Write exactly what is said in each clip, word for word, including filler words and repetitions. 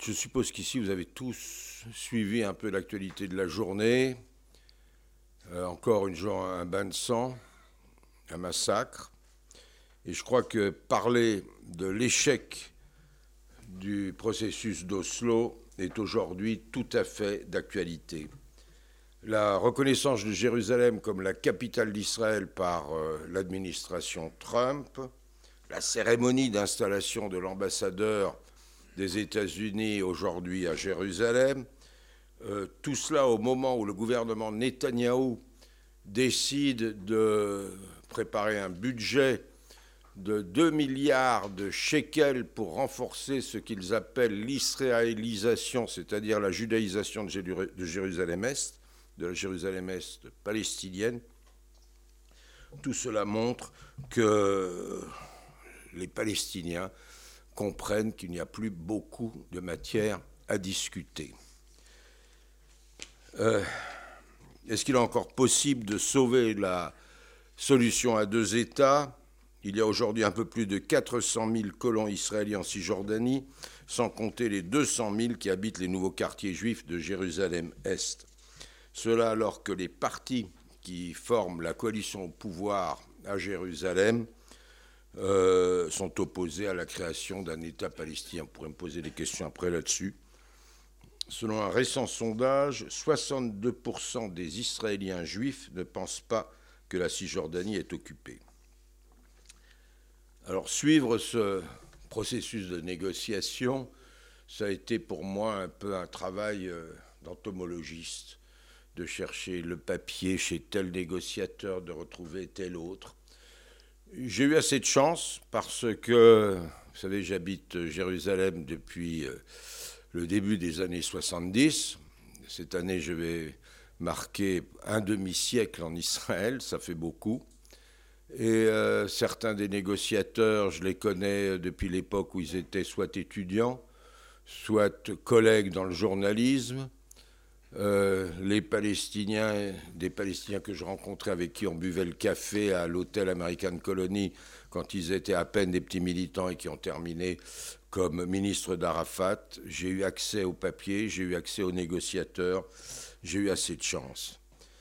Je suppose qu'ici, vous avez tous suivi un peu l'actualité de la journée. Euh, encore une jour, un bain de sang, un massacre. Et je crois que parler de l'échec du processus d'Oslo est aujourd'hui tout à fait d'actualité. La reconnaissance de Jérusalem comme la capitale d'Israël par euh, l'administration Trump, la cérémonie d'installation de l'ambassadeur des États-Unis aujourd'hui à Jérusalem, euh, tout cela au moment où le gouvernement Netanyahou décide de préparer un budget de deux milliards de shekels pour renforcer ce qu'ils appellent l'israélisation, c'est-à-dire la judaïsation de Jérusalem-Est, de la Jérusalem-Est palestinienne. Tout cela montre que les Palestiniens comprennent qu'il n'y a plus beaucoup de matière à discuter. Euh, est-ce qu'il est encore possible de sauver la solution à deux États ? Il y a aujourd'hui un peu plus de quatre cent mille colons israéliens en Cisjordanie, sans compter les deux cent mille qui habitent les nouveaux quartiers juifs de Jérusalem-Est. Cela alors que les partis qui forment la coalition au pouvoir à Jérusalem euh, sont opposés à la création d'un État palestinien. On pourrait me poser des questions après là-dessus. Selon un récent sondage, soixante-deux pour cent des Israéliens juifs ne pensent pas que la Cisjordanie est occupée. Alors, suivre ce processus de négociation, ça a été pour moi un peu un travail d'entomologiste, de chercher le papier chez tel négociateur, de retrouver tel autre. J'ai eu assez de chance parce que, vous savez, j'habite Jérusalem depuis le début des années soixante-dix. Cette année, je vais marquer un demi-siècle en Israël, ça fait beaucoup. Et euh, certains des négociateurs, je les connais depuis l'époque où ils étaient soit étudiants, soit collègues dans le journalisme. Euh, les Palestiniens, des Palestiniens que je rencontrais avec qui on buvait le café à l'hôtel American Colony quand ils étaient à peine des petits militants et qui ont terminé comme ministre d'Arafat. J'ai eu accès aux papiers, j'ai eu accès aux négociateurs, j'ai eu assez de chance.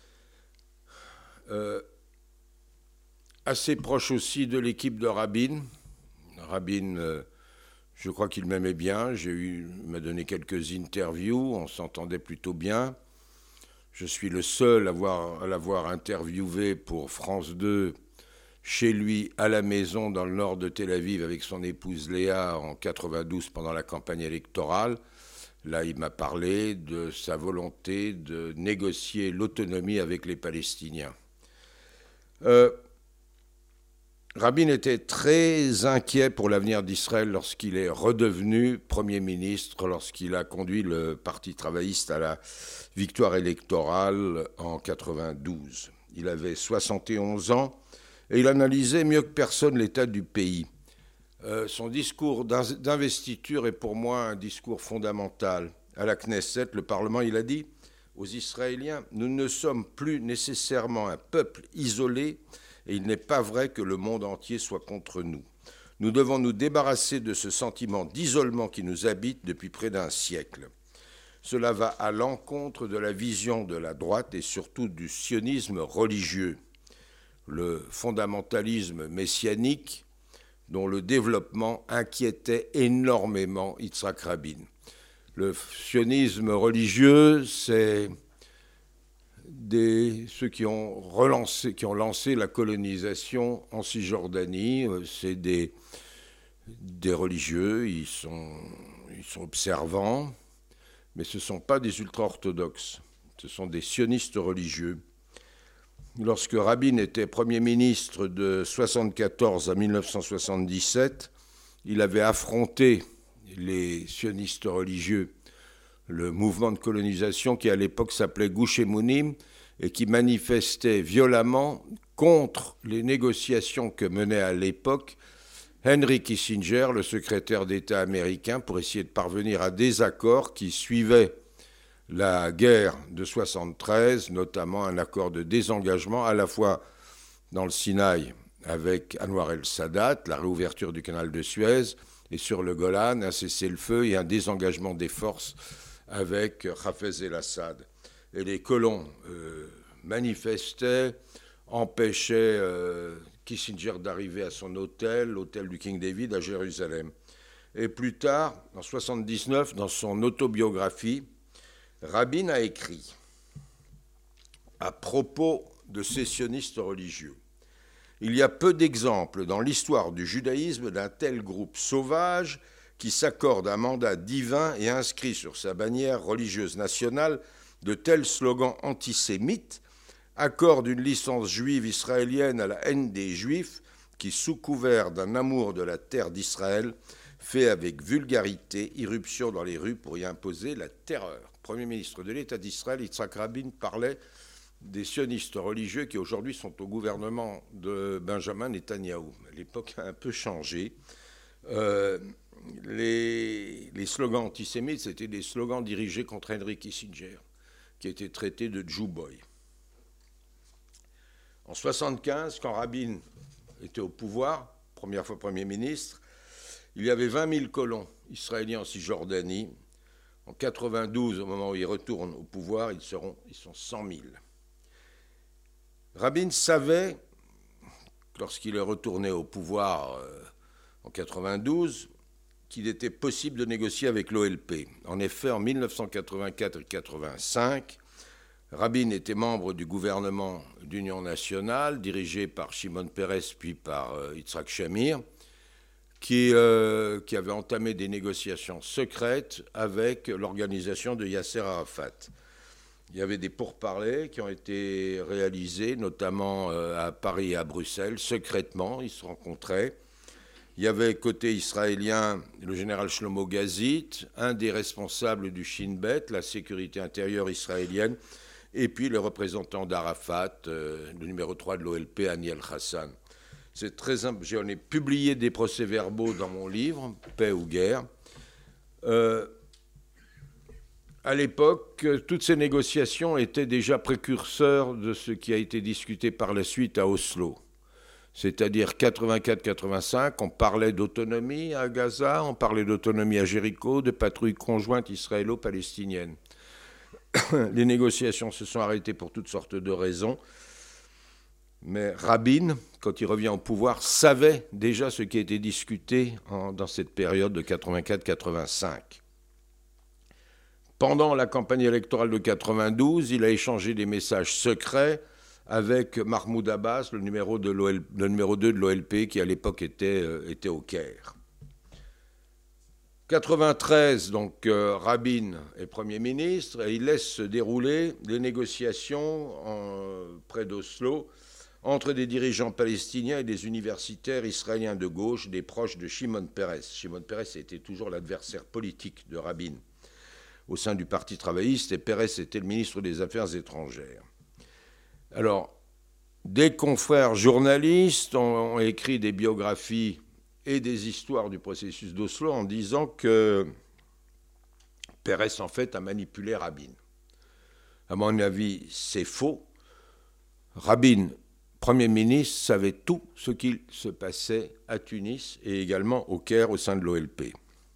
Euh, assez proche aussi de l'équipe de Rabin. Rabin, euh, je crois qu'il m'aimait bien. J'ai eu, il m'a donné quelques interviews, on s'entendait plutôt bien. Je suis le seul à, avoir, à l'avoir interviewé pour France deux, chez lui, à la maison, dans le nord de Tel Aviv, avec son épouse Léa, en quatre-vingt-douze, pendant la campagne électorale. Là, il m'a parlé de sa volonté de négocier l'autonomie avec les Palestiniens. Euh, Rabin était très inquiet pour l'avenir d'Israël lorsqu'il est redevenu Premier ministre, lorsqu'il a conduit le Parti travailliste à la victoire électorale en quatre-vingt-douze. Il avait soixante et onze ans et il analysait mieux que personne l'état du pays. Euh, son discours d'investiture est pour moi un discours fondamental. À la Knesset, le Parlement, il a dit aux Israéliens « Nous ne sommes plus nécessairement un peuple isolé, et il n'est pas vrai que le monde entier soit contre nous. Nous devons nous débarrasser de ce sentiment d'isolement qui nous habite depuis près d'un siècle. Cela va à l'encontre de la vision de la droite et surtout du sionisme religieux, le fondamentalisme messianique dont le développement inquiétait énormément Yitzhak Rabin. Le sionisme religieux, c'est Des, ceux qui ont, relancé, qui ont lancé la colonisation en Cisjordanie, c'est des, des religieux, ils sont, ils sont observants, mais ce ne sont pas des ultra-orthodoxes, ce sont des sionistes religieux. Lorsque Rabin était Premier ministre de soixante-quatorze à mille neuf cent soixante-dix-sept, il avait affronté les sionistes religieux, le mouvement de colonisation qui à l'époque s'appelait Gush Emunim et qui manifestait violemment contre les négociations que menait à l'époque Henry Kissinger, le secrétaire d'État américain, pour essayer de parvenir à des accords qui suivaient la guerre de soixante-treize, notamment un accord de désengagement à la fois dans le Sinaï avec Anwar el-Sadat, la réouverture du canal de Suez, et sur le Golan, un cessez-le-feu et un désengagement des forces avec Hafez el-Assad. Et les colons euh, manifestaient, empêchaient euh, Kissinger d'arriver à son hôtel, l'hôtel du King David à Jérusalem. Et plus tard, en soixante-dix-neuf, dans son autobiographie, Rabin a écrit à propos de ces sionistes religieux. Il y a peu d'exemples dans l'histoire du judaïsme d'un tel groupe sauvage qui s'accorde un mandat divin et inscrit sur sa bannière religieuse nationale de tels slogans antisémites, accorde une licence juive israélienne à la haine des juifs qui, sous couvert d'un amour de la terre d'Israël, fait avec vulgarité irruption dans les rues pour y imposer la terreur. Premier ministre de l'État d'Israël, Yitzhak Rabin, parlait des sionistes religieux qui aujourd'hui sont au gouvernement de Benjamin Netanyahou. L'époque a un peu changé. Euh, les, les slogans antisémites, c'était des slogans dirigés contre Henry Kissinger, qui était traité de Jew Boy. En soixante-quinze, quand Rabin était au pouvoir, première fois Premier ministre, il y avait vingt mille colons israéliens en Cisjordanie. En quatre-vingt-douze, au moment où ils retournent au pouvoir, ils, seront, ils sont cent mille. Rabin savait, lorsqu'il est retourné au pouvoir euh, en quatre-vingt-douze, qu'il était possible de négocier avec l'O L P. En effet, en mille neuf cent quatre-vingt-quatre et quatre-vingt-cinq, Rabin était membre du gouvernement d'Union nationale, dirigé par Shimon Peres puis par euh, Yitzhak Shamir, qui, euh, qui avait entamé des négociations secrètes avec l'organisation de Yasser Arafat. Il y avait des pourparlers qui ont été réalisés, notamment euh, à Paris et à Bruxelles, secrètement, ils se rencontraient. Il y avait côté israélien le général Shlomo Gazit, un des responsables du Shin Bet, la sécurité intérieure israélienne, et puis le représentant d'Arafat, euh, le numéro trois de l'O L P, Aniel Hassan. C'est très simple. J'en ai publié des procès-verbaux dans mon livre, Paix ou guerre. Euh, à l'époque, toutes ces négociations étaient déjà précurseurs de ce qui a été discuté par la suite à Oslo. C'est-à-dire quatre-vingt-quatre quatre-vingt-cinq, on parlait d'autonomie à Gaza, on parlait d'autonomie à Jéricho, de patrouilles conjointes israélo-palestiniennes. Les négociations se sont arrêtées pour toutes sortes de raisons. Mais Rabin, quand il revient au pouvoir, savait déjà ce qui était discuté en, dans cette période de quatre-vingt-quatre quatre-vingt-cinq. Pendant la campagne électorale de quatre-vingt-douze, il a échangé des messages secrets avec Mahmoud Abbas, le numéro, de l'O L, le numéro deux de l'O L P, qui à l'époque était, euh, était au Caire. quatre-vingt-treize, donc euh, Rabin est Premier ministre et il laisse se dérouler les négociations en, près d'Oslo entre des dirigeants palestiniens et des universitaires israéliens de gauche, des proches de Shimon Peres. Shimon Peres était toujours l'adversaire politique de Rabin au sein du Parti travailliste et Peres était le ministre des Affaires étrangères. Alors, des confrères journalistes ont, ont écrit des biographies et des histoires du processus d'Oslo en disant que Peres, en fait, a manipulé Rabin. À mon avis, c'est faux. Rabin, Premier ministre, savait tout ce qu'il se passait à Tunis et également au Caire au sein de l'O L P.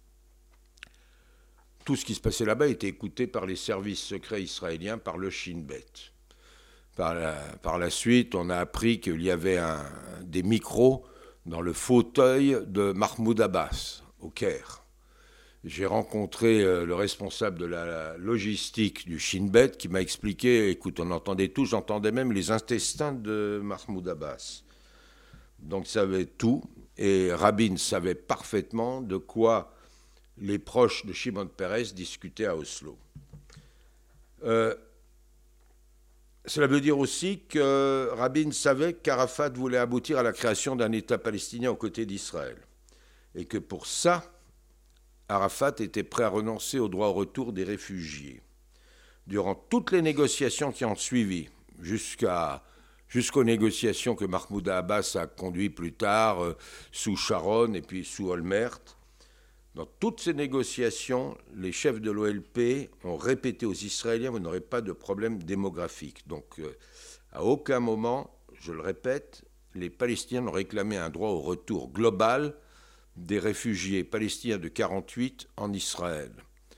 Tout ce qui se passait là-bas était écouté par les services secrets israéliens, par le Shin Bet. Par la, par la suite, on a appris qu'il y avait un, des micros dans le fauteuil de Mahmoud Abbas, au Caire. J'ai rencontré euh, le responsable de la logistique du Shin Bet qui m'a expliqué, écoute, on entendait tout, j'entendais même les intestins de Mahmoud Abbas. Donc il savait tout, et Rabin savait parfaitement de quoi les proches de Shimon Peres discutaient à Oslo. Euh, cela veut dire aussi que Rabin savait qu'Arafat voulait aboutir à la création d'un État palestinien aux côtés d'Israël, et que pour ça, Arafat était prêt à renoncer au droit au retour des réfugiés. Durant toutes les négociations qui ont suivi, jusqu'à, jusqu'aux négociations que Mahmoud Abbas a conduites plus tard, euh, sous Sharon et puis sous Olmert, dans toutes ces négociations, les chefs de l'O L P ont répété aux Israéliens, vous n'aurez pas de problème démographique. Donc, euh, à aucun moment, je le répète, les Palestiniens ont réclamé un droit au retour global des réfugiés palestiniens de mille neuf cent quarante-huit en Israël.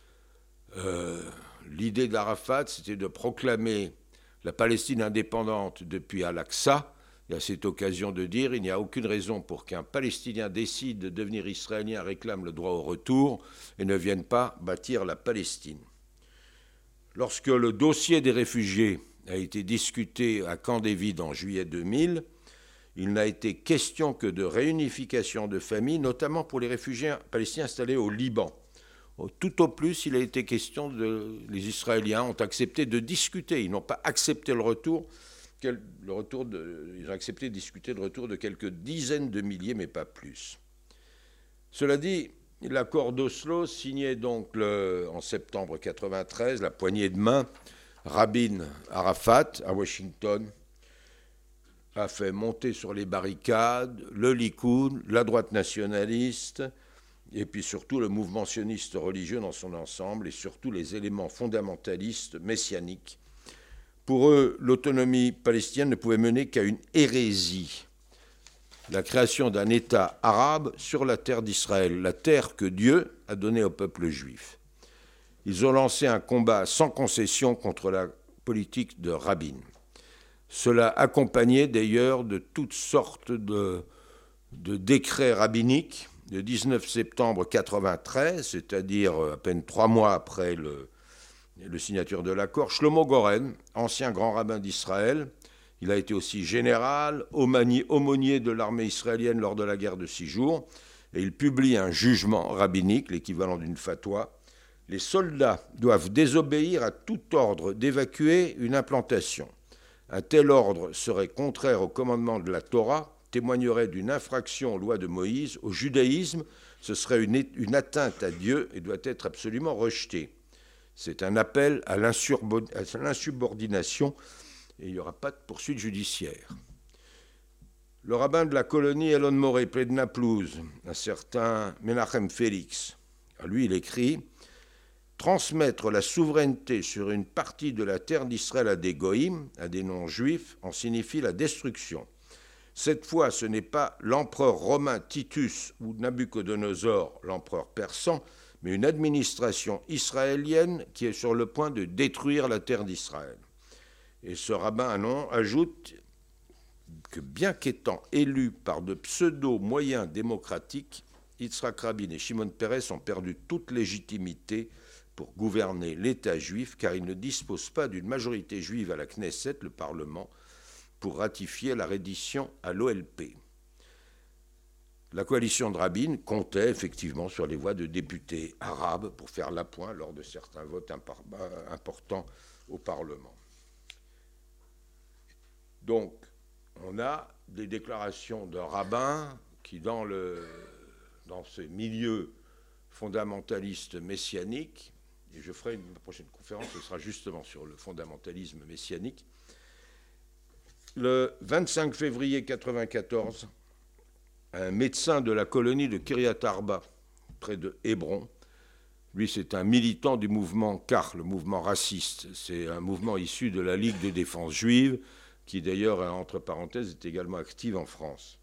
Euh, l'idée d'Arafat, c'était de proclamer la Palestine indépendante depuis Al-Aqsa, et à cette occasion de dire il n'y a aucune raison pour qu'un Palestinien décide de devenir israélien, réclame le droit au retour et ne vienne pas bâtir la Palestine. Lorsque le dossier des réfugiés a été discuté à Camp David en juillet deux mille, il n'a été question que de réunification de familles, notamment pour les réfugiés palestiniens installés au Liban. Tout au plus, il a été question de... Les Israéliens ont accepté de discuter. Ils n'ont pas accepté le retour. Le retour de, ils ont accepté de discuter le retour de quelques dizaines de milliers, mais pas plus. Cela dit, l'accord d'Oslo, signé donc le, en septembre mille neuf cent quatre-vingt-treize, la poignée de main, Rabin Arafat à Washington, a fait monter sur les barricades le Likoud, la droite nationaliste, et puis surtout le mouvement sioniste religieux dans son ensemble, et surtout les éléments fondamentalistes messianiques. Pour eux, l'autonomie palestinienne ne pouvait mener qu'à une hérésie, la création d'un État arabe sur la terre d'Israël, la terre que Dieu a donnée au peuple juif. Ils ont lancé un combat sans concession contre la politique de Rabin. Cela accompagné d'ailleurs de toutes sortes de, de décrets rabbiniques. Le dix-neuf septembre mille neuf cent quatre-vingt-treize, c'est-à-dire à peine trois mois après le, le signature de l'accord, Shlomo Goren, ancien grand rabbin d'Israël, il a été aussi général, aumônier de l'armée israélienne lors de la guerre de six jours, et il publie un jugement rabbinique, l'équivalent d'une fatwa. Les soldats doivent désobéir à tout ordre d'évacuer une implantation. Un tel ordre serait contraire au commandement de la Torah, témoignerait d'une infraction aux lois de Moïse. Au judaïsme, ce serait une, une atteinte à Dieu et doit être absolument rejeté. C'est un appel à l'insubordination et il n'y aura pas de poursuite judiciaire. Le rabbin de la colonie Elon Moreh, près de Naplouse, un certain Menachem Félix, à lui il écrit « Transmettre la souveraineté sur une partie de la terre d'Israël à des goïms, à des non-juifs, en signifie la destruction. Cette fois, ce n'est pas l'empereur romain Titus ou Nabuchodonosor, l'empereur persan, mais une administration israélienne qui est sur le point de détruire la terre d'Israël. » Et ce rabbin Anon ajoute que bien qu'étant élus par de pseudo-moyens démocratiques, Yitzhak Rabin et Shimon Peres ont perdu toute légitimité pour gouverner l'État juif, car ils ne disposent pas d'une majorité juive à la Knesset, le Parlement, pour ratifier la reddition à l'O L P. La coalition de Rabin comptait effectivement sur les voix de députés arabes pour faire l'appoint lors de certains votes importants au Parlement. Donc, on a des déclarations de rabbins qui, dans, le, dans ces milieux fondamentalistes messianiques, et je ferai une prochaine conférence, ce sera justement sur le fondamentalisme messianique. Le vingt-cinq février mille neuf cent quatre-vingt-quatorze, un médecin de la colonie de Kiryat Arba, près de Hébron, lui c'est un militant du mouvement C A R, le mouvement raciste. C'est un mouvement issu de la Ligue de défense juive, qui d'ailleurs, entre parenthèses, est également active en France.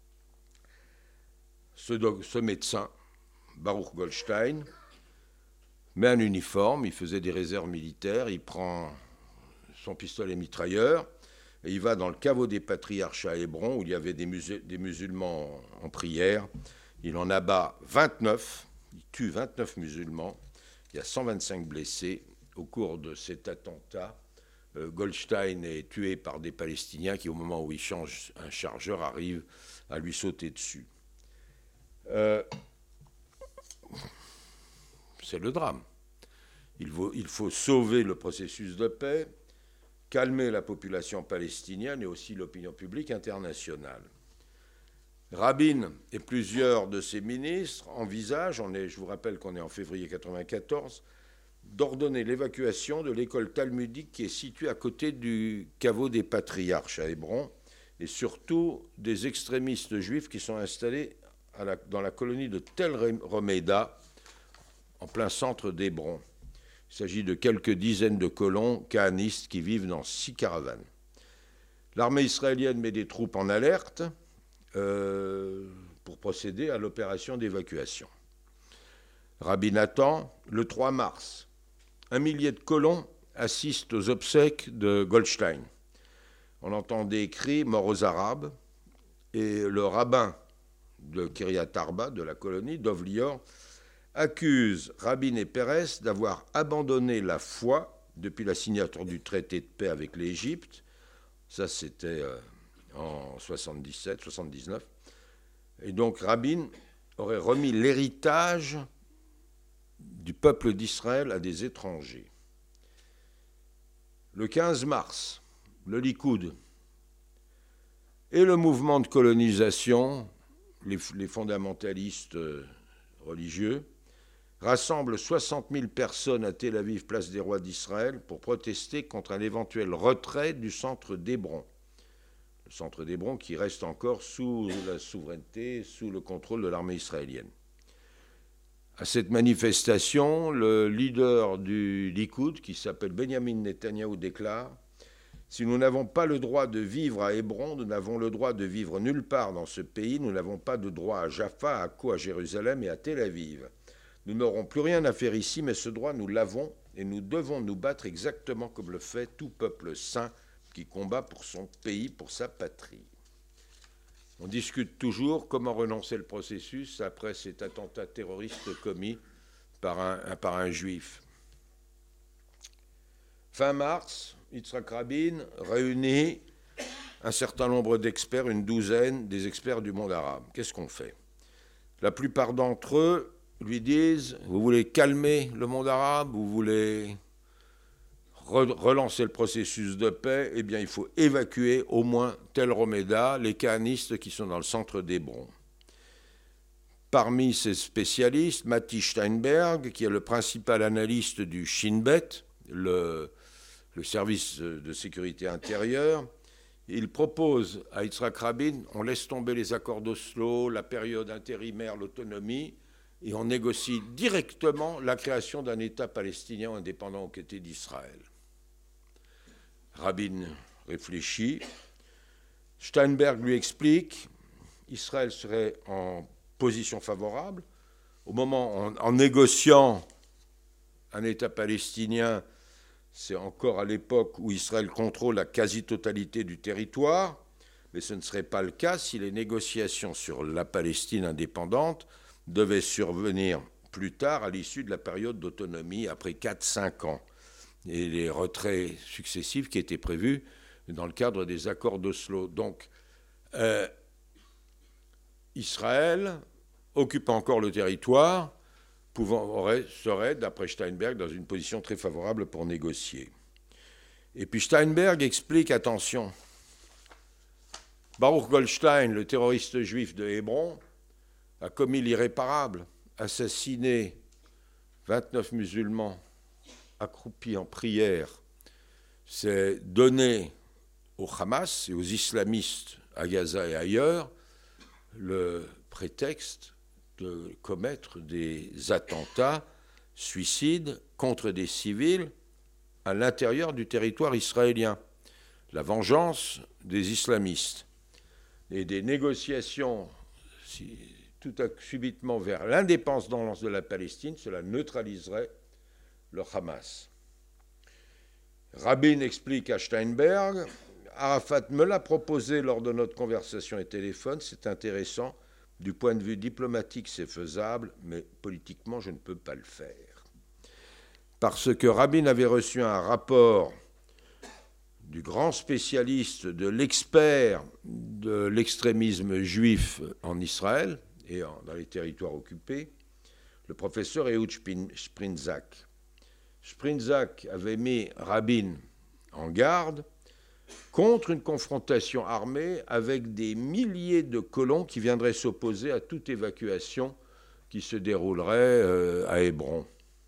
Ce, ce médecin, Baruch Goldstein, met un uniforme, il faisait des réserves militaires, il prend son pistolet mitrailleur et il va dans le caveau des patriarches à Hébron où il y avait des, musul- des musulmans en prière. Il en abat vingt-neuf, il tue vingt-neuf musulmans, il y a cent vingt-cinq blessés. Au cours de cet attentat, euh, Goldstein est tué par des Palestiniens qui, au moment où il change un chargeur, arrivent à lui sauter dessus. Euh, c'est le drame. Il faut, il faut sauver le processus de paix, calmer la population palestinienne et aussi l'opinion publique internationale. Rabin et plusieurs de ses ministres envisagent, on est, je vous rappelle qu'on est en février mille neuf cent quatre-vingt-quatorze, d'ordonner l'évacuation de l'école talmudique qui est située à côté du caveau des patriarches à Hébron, et surtout des extrémistes juifs qui sont installés à la, dans la colonie de Tel Romeda, en plein centre d'Hébron. Il s'agit de quelques dizaines de colons kahanistes qui vivent dans six caravanes. L'armée israélienne met des troupes en alerte euh, pour pour procéder à l'opération d'évacuation. Rabin attend le trois mars. Un millier de colons assistent aux obsèques de Goldstein. On entend des cris « mort aux Arabes » et le rabbin de Kiryat Arba, de la colonie, Dov Lior, accuse Rabin et Pérez d'avoir abandonné la foi depuis la signature du traité de paix avec l'Égypte. Ça, c'était euh, en soixante-dix-sept soixante-dix-neuf. Et donc Rabin aurait remis l'héritage du peuple d'Israël à des étrangers. Le quinze mars, le Likoud et le mouvement de colonisation, les, les fondamentalistes religieux, rassemblent soixante mille personnes à Tel Aviv, place des rois d'Israël, pour protester contre un éventuel retrait du centre d'Hébron. Le centre d'Hébron qui reste encore sous la souveraineté, sous le contrôle de l'armée israélienne. À cette manifestation, le leader du Likoud, qui s'appelle Benjamin Netanyahou, déclare « Si nous n'avons pas le droit de vivre à Hébron, nous n'avons le droit de vivre nulle part dans ce pays, nous n'avons pas de droit à Jaffa, à Akko, à Jérusalem et à Tel Aviv. Nous n'aurons plus rien à faire ici, mais ce droit, nous l'avons et nous devons nous battre exactement comme le fait tout peuple saint qui combat pour son pays, pour sa patrie. » On discute toujours comment relancer le processus après cet attentat terroriste commis par un, par un juif. Fin mars, Yitzhak Rabin réunit un certain nombre d'experts, une douzaine des experts du monde arabe. Qu'est-ce qu'on fait? La plupart d'entre eux lui disent « Vous voulez calmer le monde arabe? Vous voulez relancer le processus de paix, eh bien, il faut évacuer au moins Tel Romeda, les kahanistes qui sont dans le centre d'Hébron. » Parmi ces spécialistes, Mati Steinberg, qui est le principal analyste du Shin Bet, le, le service de sécurité intérieure, il propose à Yitzhak Rabin, on laisse tomber les accords d'Oslo, la période intérimaire, l'autonomie, et on négocie directement la création d'un État palestinien indépendant aux côtés d'Israël. Rabin réfléchit. Steinberg lui explique Israël serait en position favorable. Au moment, en, en négociant un État palestinien, c'est encore à l'époque où Israël contrôle la quasi-totalité du territoire, mais ce ne serait pas le cas si les négociations sur la Palestine indépendante devaient survenir plus tard, à l'issue de la période d'autonomie, après quatre à cinq ans. Et les retraits successifs qui étaient prévus dans le cadre des accords d'Oslo. Donc, euh, Israël occupe encore le territoire, pouvant, aurait, serait, d'après Steinberg, dans une position très favorable pour négocier. Et puis Steinberg explique, attention, Baruch Goldstein, le terroriste juif de Hébron, a commis l'irréparable, assassiné vingt-neuf musulmans accroupi en prière, c'est donner au Hamas et aux islamistes à Gaza et ailleurs le prétexte de commettre des attentats suicides contre des civils à l'intérieur du territoire israélien. La vengeance des islamistes et des négociations si, tout à, subitement vers l'indépendance de la Palestine, cela neutraliserait le Hamas. Rabin explique à Steinberg, Arafat me l'a proposé lors de notre conversation et téléphone, c'est intéressant, du point de vue diplomatique c'est faisable, mais politiquement je ne peux pas le faire. Parce que Rabin avait reçu un rapport du grand spécialiste, de l'expert de l'extrémisme juif en Israël et en, dans les territoires occupés, le professeur Ehud Sprinzak. Sprinzak avait mis Rabin en garde contre une confrontation armée avec des milliers de colons qui viendraient s'opposer à toute évacuation qui se déroulerait euh, à Hébron.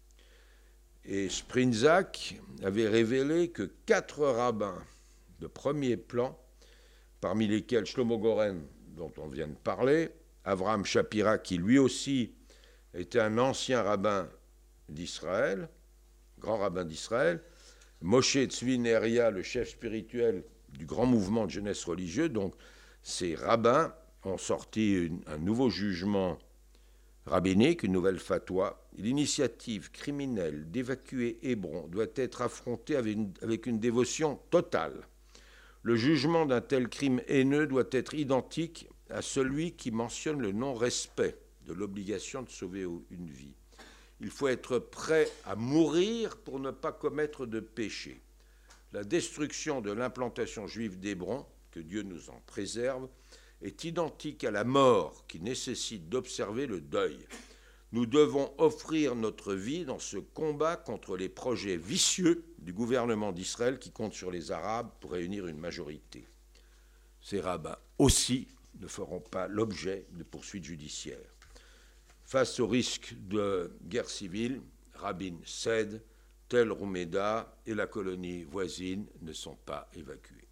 Et Sprinzak avait révélé que quatre rabbins de premier plan, parmi lesquels Shlomo Goren, dont on vient de parler, Avraham Shapira, qui lui aussi était un ancien rabbin d'Israël, grand rabbin d'Israël, Moshe Tzvi Neria, le chef spirituel du grand mouvement de jeunesse religieux, donc ces rabbins ont sorti une, un nouveau jugement rabbinique, une nouvelle fatwa. L'initiative criminelle d'évacuer Hébron doit être affrontée avec une, avec une dévotion totale. Le jugement d'un tel crime haineux doit être identique à celui qui mentionne le non-respect de l'obligation de sauver une vie. Il faut être prêt à mourir pour ne pas commettre de péché. La destruction de l'implantation juive d'Hébron, que Dieu nous en préserve, est identique à la mort qui nécessite d'observer le deuil. Nous devons offrir notre vie dans ce combat contre les projets vicieux du gouvernement d'Israël qui compte sur les Arabes pour réunir une majorité. Ces rabbins aussi ne feront pas l'objet de poursuites judiciaires. Face au risque de guerre civile, Rabin cède, Tel Rouméda et la colonie voisine ne sont pas évacués.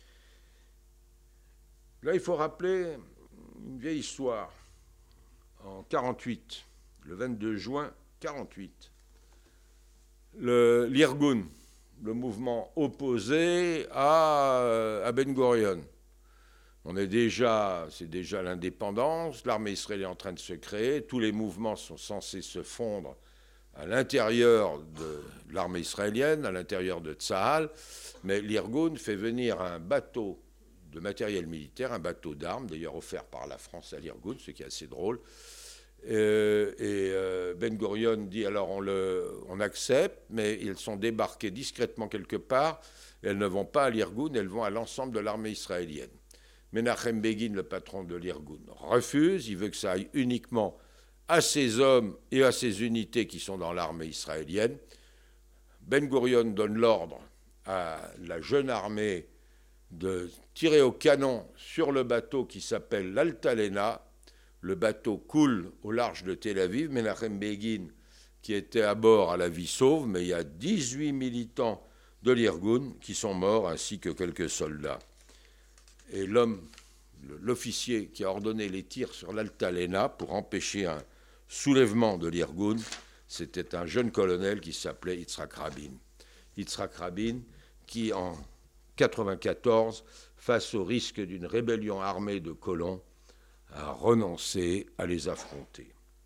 Là, il faut rappeler une vieille histoire. En quarante-huit, le vingt-deux juin quarante-huit, le, l'Irgun, le mouvement opposé à, à Ben Gurion. On est déjà, c'est déjà l'indépendance, l'armée israélienne est en train de se créer, tous les mouvements sont censés se fondre à l'intérieur de l'armée israélienne, à l'intérieur de Tsahal, mais l'Irgun fait venir un bateau de matériel militaire, un bateau d'armes, d'ailleurs offert par la France à l'Irgun, ce qui est assez drôle. Euh, et euh, Ben Gurion dit alors on, le, on accepte, mais ils sont débarqués discrètement quelque part, elles ne vont pas à l'Irgun, elles vont à l'ensemble de l'armée israélienne. Menachem Begin, le patron de l'Irgun, refuse, il veut que ça aille uniquement à ses hommes et à ses unités qui sont dans l'armée israélienne. Ben Gurion donne l'ordre à la jeune armée de tirer au canon sur le bateau qui s'appelle l'Altalena. Le bateau coule au large de Tel Aviv. Menachem Begin, qui était à bord, à la vie sauve, mais il y a dix-huit militants de l'Irgun qui sont morts, ainsi que quelques soldats. Et l'homme, l'officier qui a ordonné les tirs sur l'Altalena pour empêcher un soulèvement de l'Irgun, c'était un jeune colonel qui s'appelait Yitzhak Rabin. Yitzhak Rabin qui, en quatre-vingt-quatorze, face au risque d'une rébellion armée de colons, a renoncé à les affronter.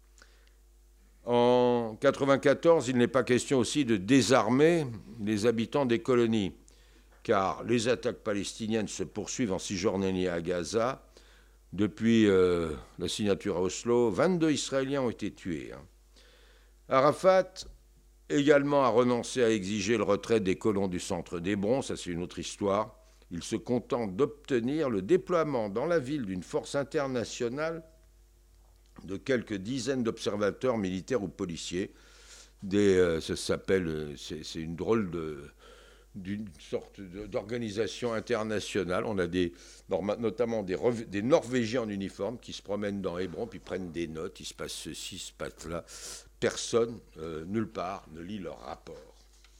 En quatre-vingt-quatorze, il n'est pas question aussi de désarmer les habitants des colonies, car les attaques palestiniennes se poursuivent en Cisjordanie et à Gaza. Depuis euh, la signature à Oslo, vingt-deux Israéliens ont été tués. Hein. Arafat également a renoncé à exiger le retrait des colons du centre d'Hébron, ça c'est une autre histoire. Il se contente d'obtenir le déploiement dans la ville d'une force internationale de quelques dizaines d'observateurs militaires ou policiers. Des, euh, ça s'appelle, c'est, c'est une drôle de... d'une sorte d'organisation internationale. On a des, notamment des, des Norvégiens en uniforme qui se promènent dans Hébron, puis prennent des notes, il se passe ceci, il se passe là. Personne, euh, nulle part, ne lit leur rapport.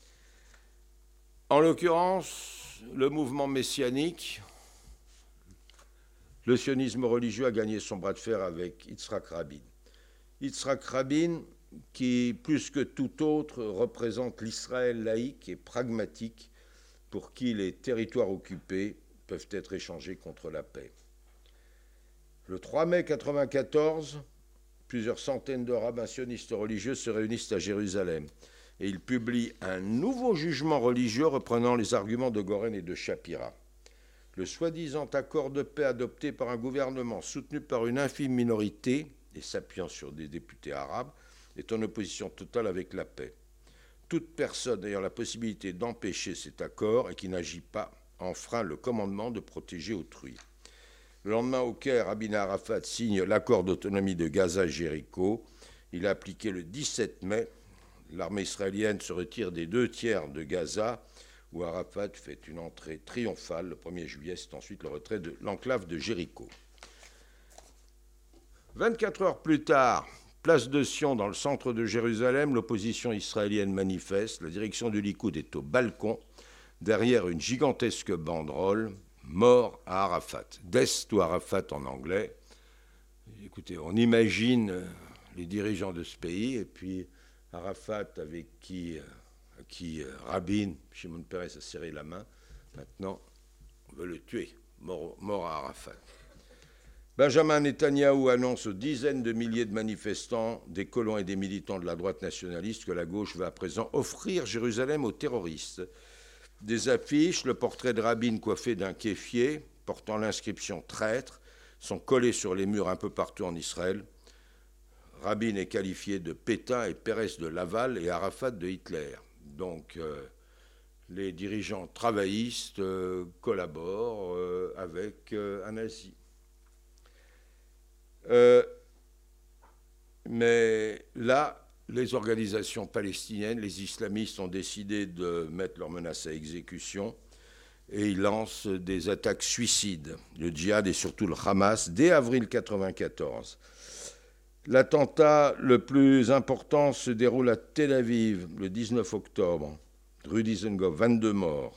En l'occurrence, le mouvement messianique, le sionisme religieux a gagné son bras de fer avec Yitzhak Rabin. Yitzhak Rabin, qui, plus que tout autre, représente l'Israël laïque et pragmatique pour qui les territoires occupés peuvent être échangés contre la paix. Le trois mai quatre-vingt-quatorze, plusieurs centaines de rabbins sionistes religieux se réunissent à Jérusalem et ils publient un nouveau jugement religieux reprenant les arguments de Goren et de Shapira. Le soi-disant accord de paix adopté par un gouvernement soutenu par une infime minorité et s'appuyant sur des députés arabes est en opposition totale avec la paix. Toute personne ayant la possibilité d'empêcher cet accord et qui n'agit pas enfreint le commandement de protéger autrui. Le lendemain, au Caire, Rabin Arafat signe l'accord d'autonomie de Gaza-Jéricho. Il est appliqué le dix-sept mai. L'armée israélienne se retire des deux tiers de Gaza, où Arafat fait une entrée triomphale. Le premier juillet, c'est ensuite le retrait de l'enclave de Jéricho. vingt-quatre heures plus tard, place de Sion, dans le centre de Jérusalem, l'opposition israélienne manifeste. La direction du Likoud est au balcon, derrière une gigantesque banderole, mort à Arafat. Death to Arafat en anglais. Écoutez, on imagine les dirigeants de ce pays, et puis Arafat avec qui, qui Rabin, Shimon Peres a serré la main. Maintenant, on veut le tuer. Mort, mort à Arafat. Benjamin Netanyahou annonce aux dizaines de milliers de manifestants, des colons et des militants de la droite nationaliste que la gauche va à présent offrir Jérusalem aux terroristes. Des affiches, le portrait de Rabin coiffé d'un kéfier, portant l'inscription « traître », sont collés sur les murs un peu partout en Israël. Rabin est qualifié de Pétain et Pérez de Laval et Arafat de Hitler. Donc euh, les dirigeants travaillistes euh, collaborent euh, avec euh, un nazi. Euh, mais là, les organisations palestiniennes, les islamistes ont décidé de mettre leurs menaces à exécution et ils lancent des attaques suicides. Le djihad et surtout le Hamas dès avril mille neuf cent quatre-vingt-quatorze. L'attentat le plus important se déroule à Tel Aviv le dix-neuf octobre, rue Dizengoff, vingt-deux morts.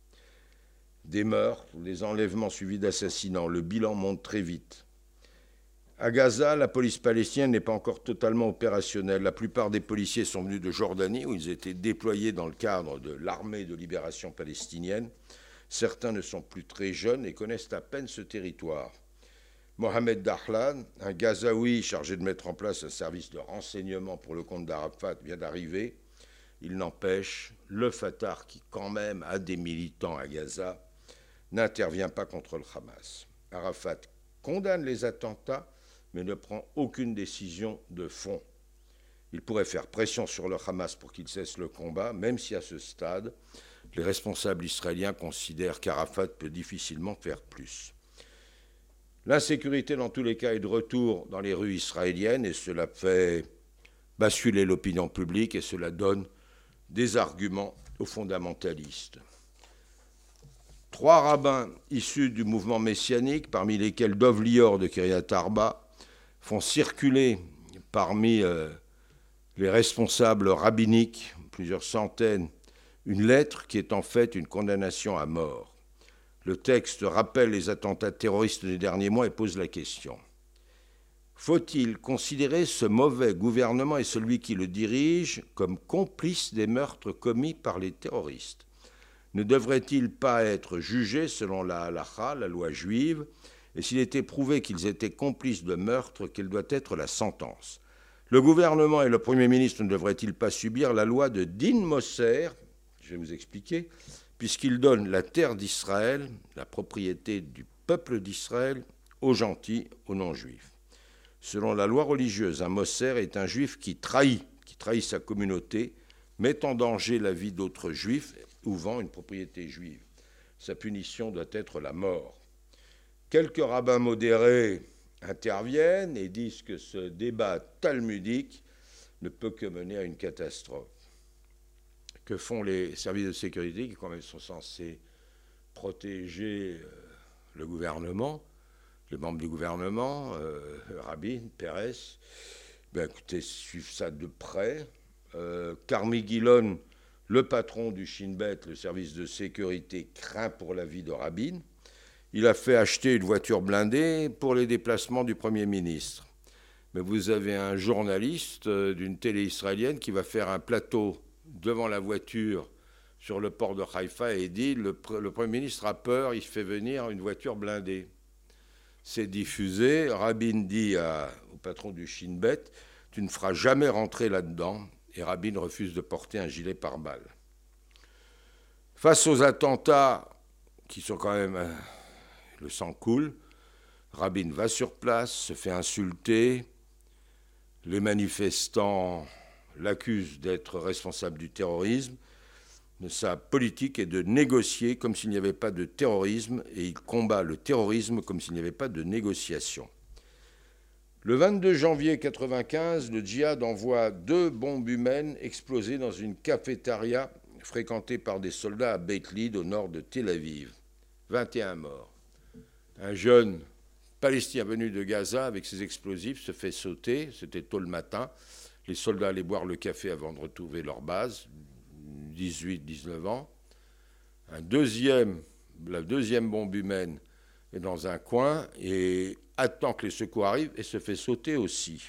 Des meurtres, des enlèvements suivis d'assassinats. Le bilan monte très vite. À Gaza, la police palestinienne n'est pas encore totalement opérationnelle. La plupart des policiers sont venus de Jordanie, où ils étaient déployés dans le cadre de l'armée de libération palestinienne. Certains ne sont plus très jeunes et connaissent à peine ce territoire. Mohamed Dahlan, un Gazaoui chargé de mettre en place un service de renseignement pour le compte d'Arafat, vient d'arriver. Il n'empêche, le Fatah, qui quand même a des militants à Gaza, n'intervient pas contre le Hamas. Arafat condamne les attentats, mais ne prend aucune décision de fond. Il pourrait faire pression sur le Hamas pour qu'il cesse le combat, même si à ce stade, les responsables israéliens considèrent qu'Arafat peut difficilement faire plus. L'insécurité, dans tous les cas, est de retour dans les rues israéliennes et cela fait basculer l'opinion publique et cela donne des arguments aux fondamentalistes. Trois rabbins issus du mouvement messianique, parmi lesquels Dov Lior de Kiryat Arba, font circuler parmi euh, les responsables rabbiniques, plusieurs centaines, une lettre qui est en fait une condamnation à mort. Le texte rappelle les attentats terroristes des derniers mois et pose la question. Faut-il considérer ce mauvais gouvernement et celui qui le dirige comme complices des meurtres commis par les terroristes? Ne devraient-ils pas être jugés selon la halakha, la loi juive, et s'il était prouvé qu'ils étaient complices de meurtres, quelle doit être la sentence? Le gouvernement et le Premier ministre ne devraient-ils pas subir la loi de Din Moser? Je vais vous expliquer. Puisqu'il donne la terre d'Israël, la propriété du peuple d'Israël, aux gentils, aux non-juifs. Selon la loi religieuse, un Moser est un juif qui trahit, qui trahit sa communauté, met en danger la vie d'autres juifs ou vend une propriété juive. Sa punition doit être la mort. Quelques rabbins modérés interviennent et disent que ce débat talmudique ne peut que mener à une catastrophe. Que font les services de sécurité qui quand même sont censés protéger euh, le gouvernement, les membres du gouvernement, euh, Rabin, Pérez, ben écoutez, suivent ça de près. Euh, Carmi Gilon, le patron du Shin Bet, le service de sécurité, craint pour la vie de Rabin. Il a fait acheter une voiture blindée pour les déplacements du Premier ministre. Mais vous avez un journaliste d'une télé israélienne qui va faire un plateau devant la voiture sur le port de Haïfa et dit le, le Premier ministre a peur, il fait venir une voiture blindée. C'est diffusé. Rabin dit à, au patron du Shin Bet, tu ne feras jamais rentrer là-dedans. Et Rabin refuse de porter un gilet pare-balles. Face aux attentats qui sont quand même... Euh, le sang coule. Rabin va sur place, se fait insulter. Les manifestants l'accusent d'être responsable du terrorisme. Sa politique est de négocier comme s'il n'y avait pas de terrorisme et il combat le terrorisme comme s'il n'y avait pas de négociation. Le vingt-deux janvier mille neuf cent quatre-vingt-quinze, le djihad envoie deux bombes humaines explosées dans une cafétéria fréquentée par des soldats à Beit Lid, au nord de Tel Aviv. vingt et un morts. Un jeune Palestinien venu de Gaza avec ses explosifs se fait sauter, c'était tôt le matin. Les soldats allaient boire le café avant de retrouver leur base, dix-huit dix-neuf ans. Un deuxième, la deuxième bombe humaine est dans un coin et attend que les secours arrivent et se fait sauter aussi.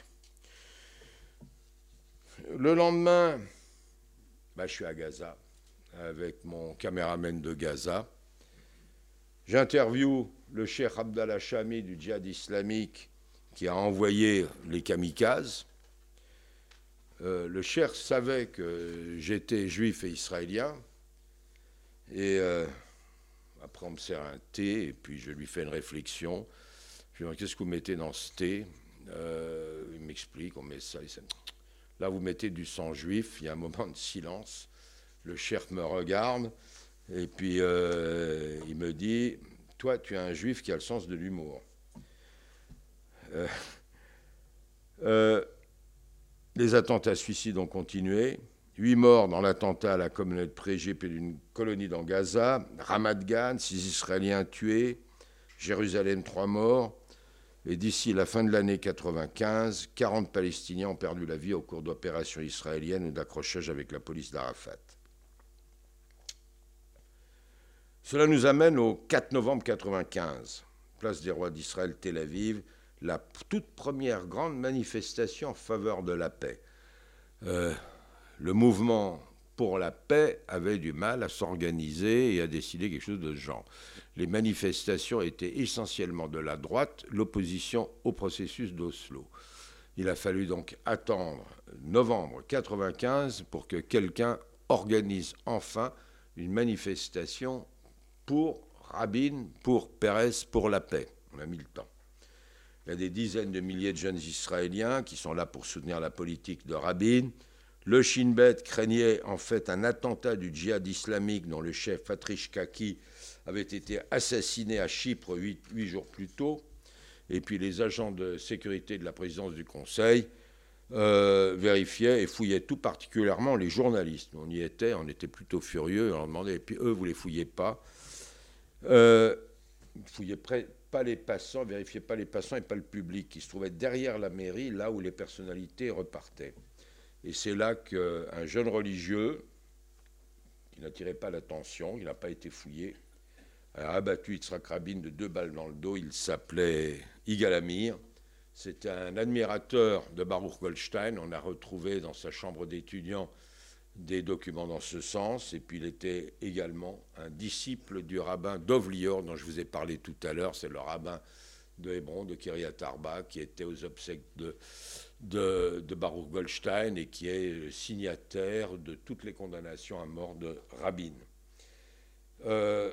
Le lendemain, bah, je suis à Gaza avec mon caméraman de Gaza. J'interviewe le cheikh Abdallah Chami du djihad islamique qui a envoyé les kamikazes. Euh, le cheikh savait que j'étais juif et israélien. Et euh, après, on me sert un thé et puis je lui fais une réflexion. Je lui dis, qu'est-ce que vous mettez dans ce thé? euh, Il m'explique, on met ça, ça. Là, vous mettez du sang juif. Il y a un moment de silence. Le cheikh me regarde et puis euh, il me dit, toi, tu es un juif qui a le sens de l'humour. Euh, euh, les attentats suicides ont continué. Huit morts dans l'attentat à la communauté de Prégé et d'une colonie dans Gaza. Ramat Gan, six Israéliens tués. Jérusalem, trois morts. Et d'ici la fin de l'année quatre-vingt-quinze, quarante Palestiniens ont perdu la vie au cours d'opérations israéliennes ou d'accrochages avec la police d'Arafat. Cela nous amène au quatre novembre quatre-vingt-quinze, place des Rois d'Israël, Tel Aviv, la toute première grande manifestation en faveur de la paix. Euh, le mouvement pour la paix avait du mal à s'organiser et à décider quelque chose de ce genre. Les manifestations étaient essentiellement de la droite, l'opposition au processus d'Oslo. Il a fallu donc attendre novembre quatre-vingt-quinze pour que quelqu'un organise enfin une manifestation pour Rabin, pour Peres, pour la paix. On a mis le temps. Il y a des dizaines de milliers de jeunes Israéliens qui sont là pour soutenir la politique de Rabin. Le Shin Bet craignait en fait un attentat du djihad islamique dont le chef Atrish Kaki avait été assassiné à Chypre huit, huit jours plus tôt. Et puis les agents de sécurité de la présidence du Conseil euh, vérifiaient et fouillaient tout particulièrement les journalistes. On y était, on était plutôt furieux, on leur demandait, et puis eux, vous ne les fouillez pas. Euh, vous ne fouillez pas les passants, vérifiez pas les passants et pas le public, qui se trouvait derrière la mairie, là où les personnalités repartaient. Et c'est là qu'un jeune religieux, qui n'attirait pas l'attention, il n'a pas été fouillé, a abattu Yitzhak Rabin de deux balles dans le dos. Il s'appelait Yigal Amir. C'était un admirateur de Baruch Goldstein. On a retrouvé dans sa chambre d'étudiant des documents dans ce sens. Et puis il était également un disciple du rabbin Dov Lior, dont je vous ai parlé tout à l'heure. C'est le rabbin de Hébron, de Kiryat Arba, qui était aux obsèques de, de, de Baruch Goldstein et qui est le signataire de toutes les condamnations à mort de Rabin. Euh,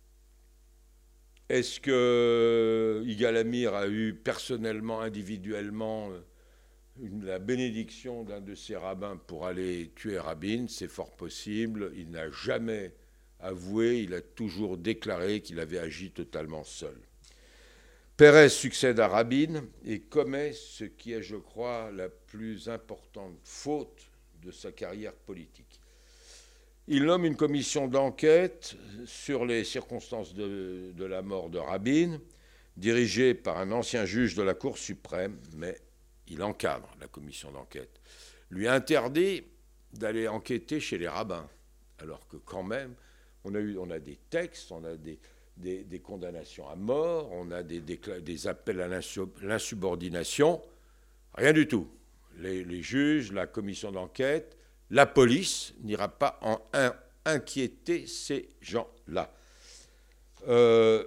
Est-ce que Yigal Amir a eu personnellement, individuellement, une, la bénédiction d'un de ses rabbins pour aller tuer Rabin? C'est fort possible. Il n'a jamais avoué, il a toujours déclaré qu'il avait agi totalement seul. Peres succède à Rabin et commet ce qui est, je crois, la plus importante faute de sa carrière politique. Il nomme une commission d'enquête sur les circonstances de, de la mort de Rabin, dirigée par un ancien juge de la Cour suprême, mais il encadre la commission d'enquête. Lui interdit d'aller enquêter chez les rabbins, alors que quand même, on a, eu, on a des textes, on a des, des, des condamnations à mort, on a des, des, des appels à l'insubordination, rien du tout. Les, les juges, la commission d'enquête, la police n'ira pas en un, inquiéter ces gens-là. Euh,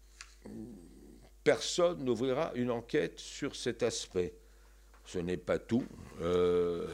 personne n'ouvrira une enquête sur cet aspect. Ce n'est pas tout. Euh,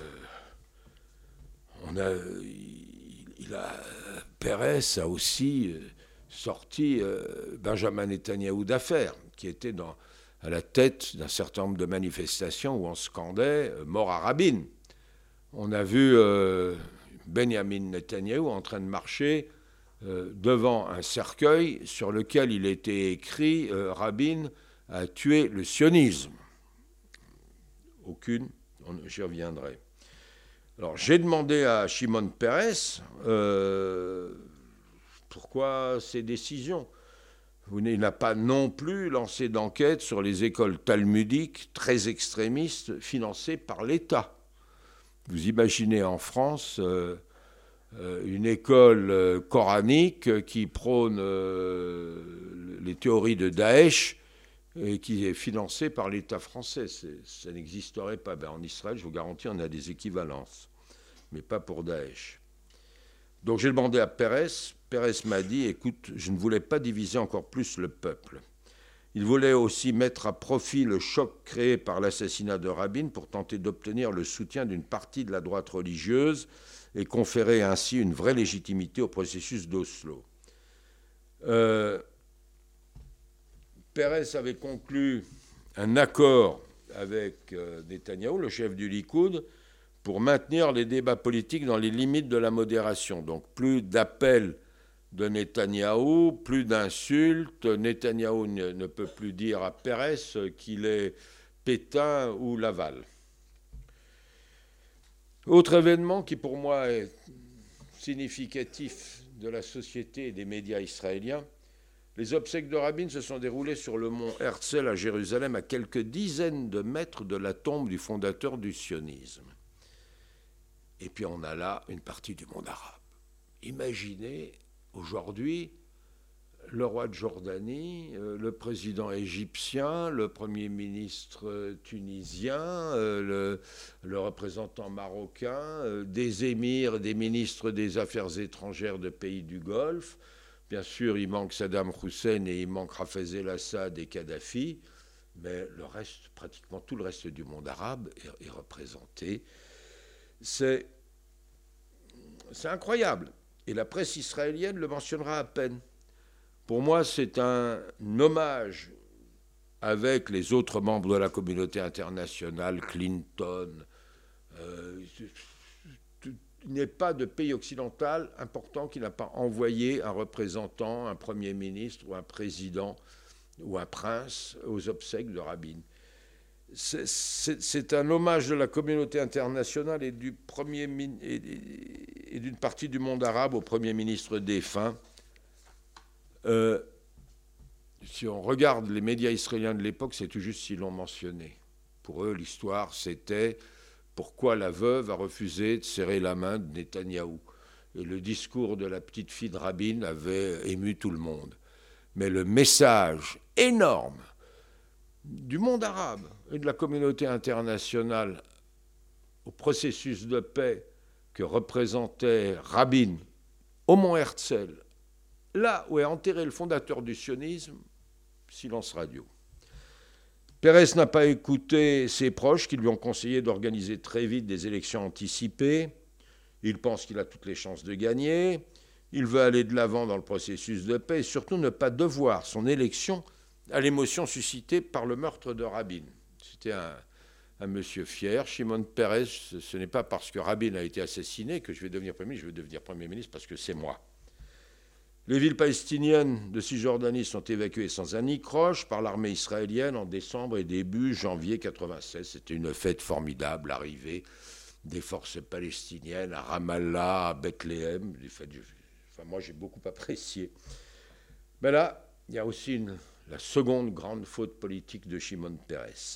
on a, il, il a, Peres a aussi sorti euh, Benjamin Netanyahou d'affaire, qui était dans, à la tête d'un certain nombre de manifestations où on scandait euh, « mort à Rabin ». On a vu euh, Benjamin Netanyahou en train de marcher euh, devant un cercueil sur lequel il était écrit euh, « Rabin a tué le sionisme ». Aucune, j'y reviendrai. Alors j'ai demandé à Shimon Peres euh, pourquoi ces décisions. Il n'a pas non plus lancé d'enquête sur les écoles talmudiques très extrémistes financées par l'État. Vous imaginez en France euh, euh, une école euh, coranique qui prône euh, les théories de Daesh et qui est financée par l'État français. C'est, ça n'existerait pas. Ben, en Israël, je vous garantis, on a des équivalences, mais pas pour Daesh. Donc j'ai demandé à Pérez. Pérez m'a dit, écoute, je ne voulais pas diviser encore plus le peuple. Il voulait aussi mettre à profit le choc créé par l'assassinat de Rabin pour tenter d'obtenir le soutien d'une partie de la droite religieuse et conférer ainsi une vraie légitimité au processus d'Oslo. Euh, Pérez avait conclu un accord avec euh, Netanyahou, le chef du Likoud, pour maintenir les débats politiques dans les limites de la modération. Donc plus d'appels de Netanyahou, plus d'insultes. Netanyahou ne, ne peut plus dire à Pérez qu'il est Pétain ou Laval. Autre événement qui pour moi est significatif de la société et des médias israéliens, les obsèques de Rabin se sont déroulées sur le mont Herzl à Jérusalem, à quelques dizaines de mètres de la tombe du fondateur du sionisme. Et puis on a là une partie du monde arabe. Imaginez aujourd'hui le roi de Jordanie, euh, le président égyptien, le premier ministre tunisien, euh, le, le représentant marocain, euh, des émirs, des ministres des Affaires étrangères de pays du Golfe. Bien sûr, il manque Saddam Hussein et il manque Hafez el-Assad et Kadhafi, mais le reste, pratiquement tout le reste du monde arabe est, est représenté. C'est, c'est incroyable. Et la presse israélienne le mentionnera à peine. Pour moi, c'est un hommage avec les autres membres de la communauté internationale, Clinton. Euh, il n'est pas de pays occidental important qui n'a pas envoyé un représentant, un premier ministre ou un président ou un prince aux obsèques de Rabin. C'est, c'est, c'est un hommage de la communauté internationale et, du premier, et, et d'une partie du monde arabe au premier ministre défunt. Euh, si on regarde les médias israéliens de l'époque, c'est tout juste s'ils l'ont mentionné. Pour eux, l'histoire, c'était pourquoi la veuve a refusé de serrer la main de Netanyahou. Et le discours de la petite fille de Rabin avait ému tout le monde. Mais le message énorme du monde arabe et de la communauté internationale au processus de paix que représentait Rabin au mont Herzl, là où est enterré le fondateur du sionisme, silence radio. Pérez n'a pas écouté ses proches qui lui ont conseillé d'organiser très vite des élections anticipées. Il pense qu'il a toutes les chances de gagner. Il veut aller de l'avant dans le processus de paix et surtout ne pas devoir son élection à l'émotion suscitée par le meurtre de Rabin. C'était un, un monsieur fier. Shimon Peres, ce n'est pas parce que Rabin a été assassiné que je vais devenir Premier ministre, je vais devenir Premier ministre parce que c'est moi. Les villes palestiniennes de Cisjordanie sont évacuées sans anicroche par l'armée israélienne en décembre et début janvier quatre-vingt-seize. C'était une fête formidable, l'arrivée des forces palestiniennes à Ramallah, à Bethléem. Des fêtes, enfin, moi, j'ai beaucoup apprécié. Mais là, il y a aussi une, la seconde grande faute politique de Shimon Peres.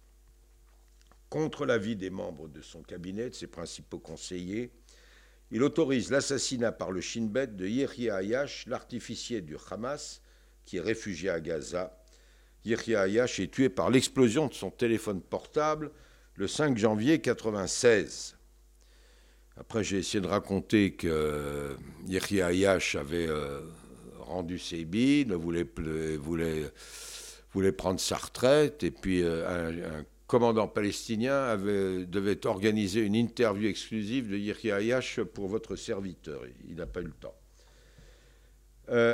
Contre l'avis des membres de son cabinet, de ses principaux conseillers, il autorise l'assassinat par le Shin Bet de Yehia Ayash, l'artificier du Hamas, qui est réfugié à Gaza. Yehia Ayash est tué par l'explosion de son téléphone portable le cinq janvier quatre-vingt-seize. Après, j'ai essayé de raconter que Yehia Ayash avait euh, rendu ses billes, voulait, voulait, voulait prendre sa retraite, et puis euh, un, un commandant palestinien avait, devait organiser une interview exclusive de Yehia Ayash pour votre serviteur. Il n'a pas eu le temps. Euh,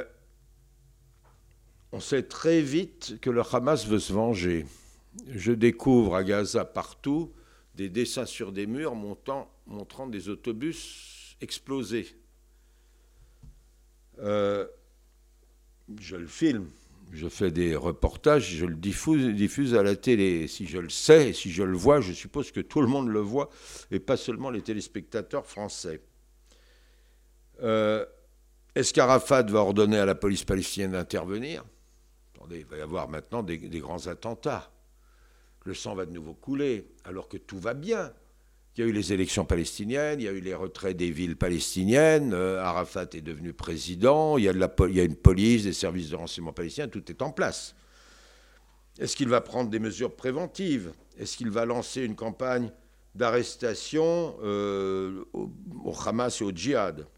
on sait très vite que le Hamas veut se venger. Je découvre à Gaza partout des dessins sur des murs montant, montrant des autobus explosés. Euh, je le filme. Je fais des reportages, je le diffuse, diffuse à la télé. Si je le sais, si je le vois, je suppose que tout le monde le voit, et pas seulement les téléspectateurs français. Euh, est-ce qu'Arafat va ordonner à la police palestinienne d'intervenir ? Attendez, il va y avoir maintenant des, des grands attentats. Le sang va de nouveau couler, alors que tout va bien. Il y a eu les élections palestiniennes, il y a eu les retraits des villes palestiniennes, euh, Arafat est devenu président, il y a de la, il y a une police, des services de renseignement palestiniens, tout est en place. Est-ce qu'il va prendre des mesures préventives ? Est-ce qu'il va lancer une campagne d'arrestation euh, au, au Hamas et au djihad ?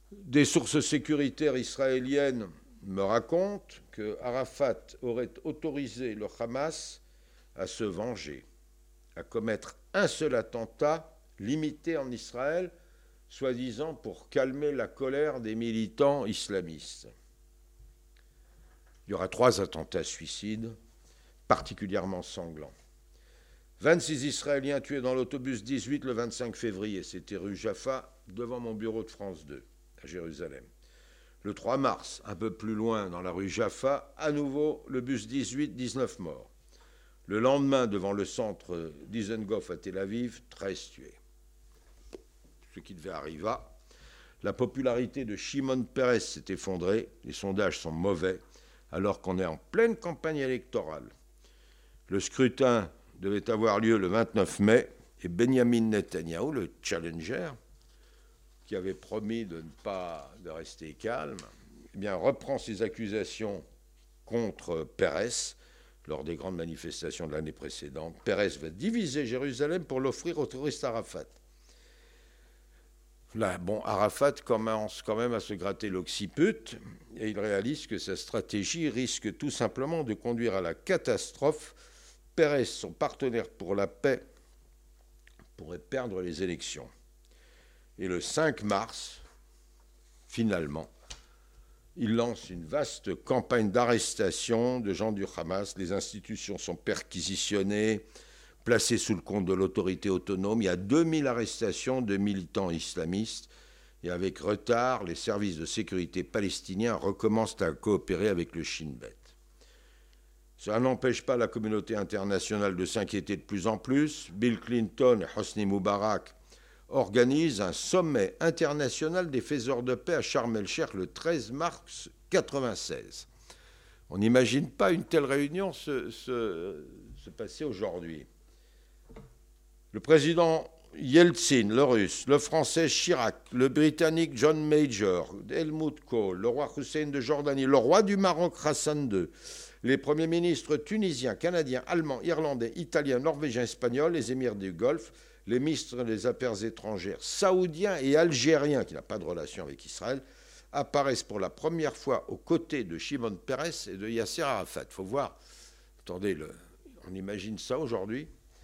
Des sources sécuritaires israéliennes me racontent que Arafat aurait autorisé le Hamas à se venger, à commettre un seul attentat limité en Israël, soi-disant pour calmer la colère des militants islamistes. Il y aura trois attentats suicides particulièrement sanglants. vingt-six Israéliens tués dans l'autobus dix-huit le vingt-cinq février, c'était rue Jaffa, devant mon bureau de France deux, à Jérusalem. Le trois mars, un peu plus loin, dans la rue Jaffa, à nouveau le bus dix-huit, dix-neuf morts. Le lendemain, devant le centre Dizengoff à Tel Aviv, treize tués. Ce qui devait arriver. La popularité de Shimon Peres s'est effondrée, les sondages sont mauvais, alors qu'on est en pleine campagne électorale. Le scrutin devait avoir lieu le vingt-neuf mai, et Benjamin Netanyahou, le challenger, qui avait promis de ne pas de rester calme, eh bien, reprend ses accusations contre Peres lors des grandes manifestations de l'année précédente. Peres va diviser Jérusalem pour l'offrir au touriste Arafat. Là, bon, Arafat commence quand même à se gratter l'occiput et il réalise que sa stratégie risque tout simplement de conduire à la catastrophe. Peres, son partenaire pour la paix, pourrait perdre les élections. Et le cinq mars, finalement, il lance une vaste campagne d'arrestation de gens du Hamas. Les institutions sont perquisitionnées, placées sous le compte de l'autorité autonome. Il y a deux mille arrestations de militants islamistes. Et avec retard, les services de sécurité palestiniens recommencent à coopérer avec le Shin Bet. Cela n'empêche pas la communauté internationale de s'inquiéter de plus en plus. Bill Clinton et Hosni Moubarak organisent un sommet international des faiseurs de paix à Sharm el-Sheikh le treize mars mille neuf cent quatre-vingt-seize. On n'imagine pas une telle réunion se, se, se passer aujourd'hui. Le président Yeltsin, le russe, le français Chirac, le britannique John Major, Helmut Kohl, le roi Hussein de Jordanie, le roi du Maroc Hassan deux, les premiers ministres tunisiens, canadiens, allemands, irlandais, italiens, norvégiens, espagnols, les émirs du Golfe, les ministres des Affaires étrangères saoudiens et algériens, qui n'ont pas de relation avec Israël, apparaissent pour la première fois aux côtés de Shimon Peres et de Yasser Arafat. Il faut voir, attendez, le, on imagine ça aujourd'hui.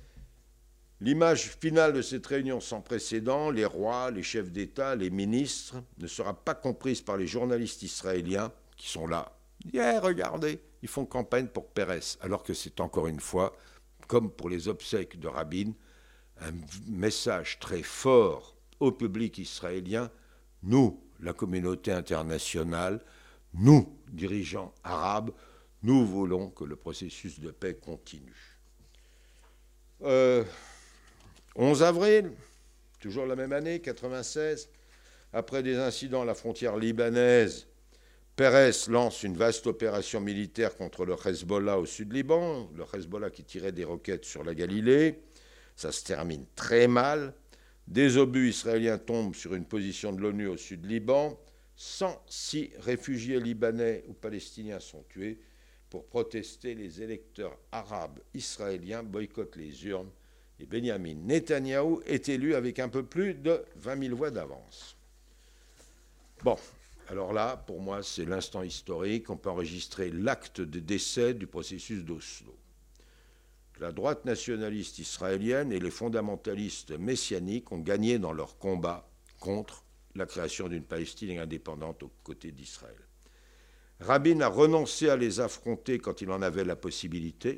L'image finale de cette réunion sans précédent, les rois, les chefs d'État, les ministres, ne sera pas comprise par les journalistes israéliens qui sont là. Yeah, regardez, ils font campagne pour Peres, alors que c'est encore une fois, comme pour les obsèques de Rabin, un message très fort au public israélien. Nous, la communauté internationale, nous, dirigeants arabes, nous voulons que le processus de paix continue. Euh, onze avril, toujours la même année, quatre-vingt-seize, après des incidents à la frontière libanaise, Peres lance une vaste opération militaire contre le Hezbollah au sud Liban, le Hezbollah qui tirait des roquettes sur la Galilée. Ça se termine très mal. Des obus israéliens tombent sur une position de l'ONU au sud Liban. cent six réfugiés libanais ou palestiniens sont tués. Pour protester, les électeurs arabes israéliens boycottent les urnes et Benjamin Netanyahou est élu avec un peu plus de vingt mille voix d'avance. Bon, alors là, pour moi, c'est l'instant historique. On peut enregistrer l'acte de décès du processus d'Oslo. La droite nationaliste israélienne et les fondamentalistes messianiques ont gagné dans leur combat contre la création d'une Palestine indépendante aux côtés d'Israël. Rabin a renoncé à les affronter quand il en avait la possibilité.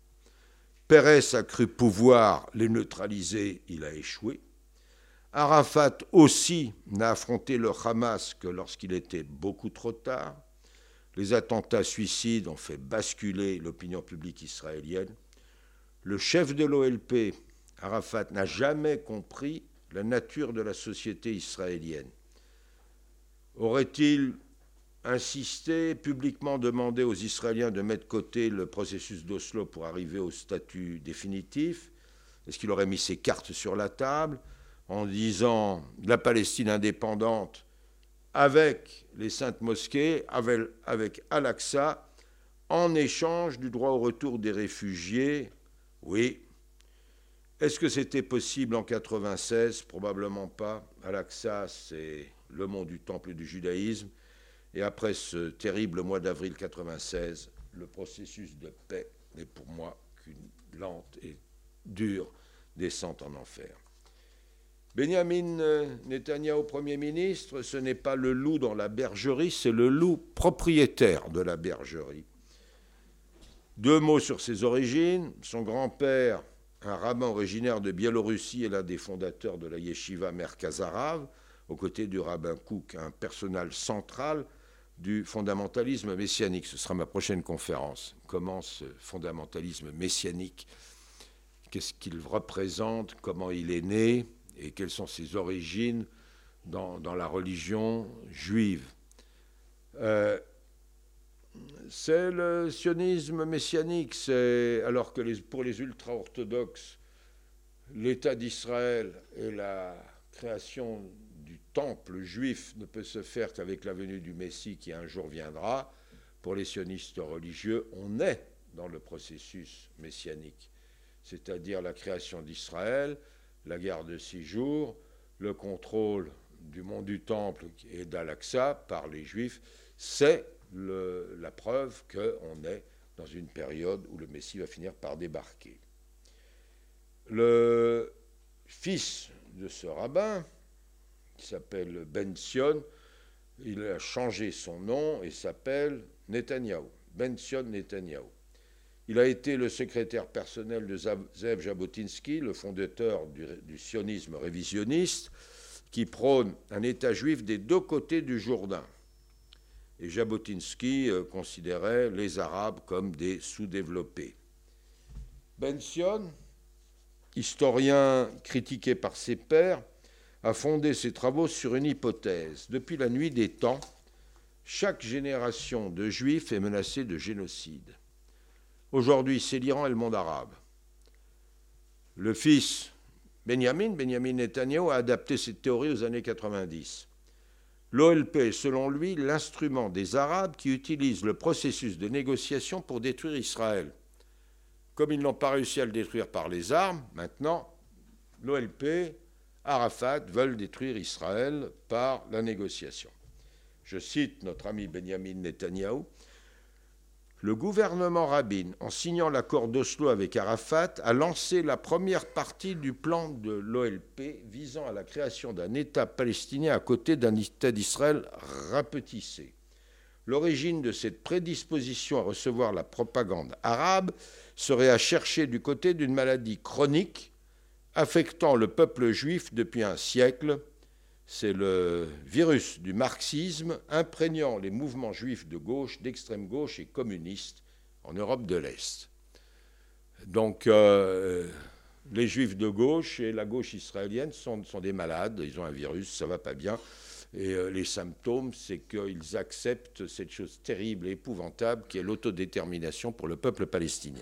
Peres a cru pouvoir les neutraliser, il a échoué. Arafat aussi n'a affronté le Hamas que lorsqu'il était beaucoup trop tard. Les attentats suicides ont fait basculer l'opinion publique israélienne. Le chef de l'O L P, Arafat, n'a jamais compris la nature de la société israélienne. Aurait-il insisté, publiquement demandé aux Israéliens de mettre de côté le processus d'Oslo pour arriver au statut définitif? Est-ce qu'il aurait mis ses cartes sur la table en disant la Palestine indépendante avec les saintes mosquées, avec, avec Al-Aqsa, en échange du droit au retour des réfugiés? Oui. Est-ce que c'était possible en quatre-vingt-seize? Probablement pas. Al-Aqsa, c'est le mont du Temple du judaïsme. Et après ce terrible mois d'avril quatre-vingt-seize, le processus de paix n'est pour moi qu'une lente et dure descente en enfer. Benjamin Netanyahou, Premier ministre, ce n'est pas le loup dans la bergerie, c'est le loup propriétaire de la bergerie. Deux mots sur ses origines. Son grand-père, un rabbin originaire de Biélorussie, est l'un des fondateurs de la yeshiva Merkaz Harav, aux côtés du rabbin Kook, un personnage central du fondamentalisme messianique. Ce sera ma prochaine conférence. Comment ce fondamentalisme messianique, qu'est-ce qu'il représente, comment il est né et quelles sont ses origines dans, dans la religion juive. Euh, c'est le sionisme messianique, c'est, alors que les, pour les ultra-orthodoxes, l'État d'Israël et la création du temple juif ne peut se faire qu'avec la venue du Messie qui un jour viendra. Pour les sionistes religieux, on est dans le processus messianique, c'est-à-dire la création d'Israël, la guerre de six jours, le contrôle du mont du Temple et d'Al-Aqsa par les Juifs, c'est le, la preuve qu'on est dans une période où le Messie va finir par débarquer. Le fils de ce rabbin, qui s'appelle Ben Sion, il a changé son nom et s'appelle Netanyahou, Ben Sion Netanyahou. Il a été le secrétaire personnel de Zev Jabotinsky, le fondateur du, du sionisme révisionniste, qui prône un État juif des deux côtés du Jourdain. Et Jabotinsky euh, considérait les Arabes comme des sous-développés. Ben Sion, historien critiqué par ses pairs, a fondé ses travaux sur une hypothèse. Depuis la nuit des temps, chaque génération de Juifs est menacée de génocide. Aujourd'hui, c'est l'Iran et le monde arabe. Le fils Benjamin, Benjamin Netanyahou, a adapté cette théorie aux années quatre-vingt-dix. L'O L P est, selon lui, l'instrument des Arabes qui utilisent le processus de négociation pour détruire Israël. Comme ils n'ont pas réussi à le détruire par les armes, maintenant, l'O L P, Arafat veulent détruire Israël par la négociation. Je cite notre ami Benjamin Netanyahou. Le gouvernement Rabin, en signant l'accord d'Oslo avec Arafat, a lancé la première partie du plan de l'O L P visant à la création d'un État palestinien à côté d'un État d'Israël rapetissé. L'origine de cette prédisposition à recevoir la propagande arabe serait à chercher du côté d'une maladie chronique affectant le peuple juif depuis un siècle. C'est le virus du marxisme imprégnant les mouvements juifs de gauche, d'extrême gauche et communistes en Europe de l'Est. Donc euh, les juifs de gauche et la gauche israélienne sont, sont des malades, ils ont un virus, ça ne va pas bien. Et euh, les symptômes, c'est qu'ils acceptent cette chose terrible et épouvantable qui est l'autodétermination pour le peuple palestinien.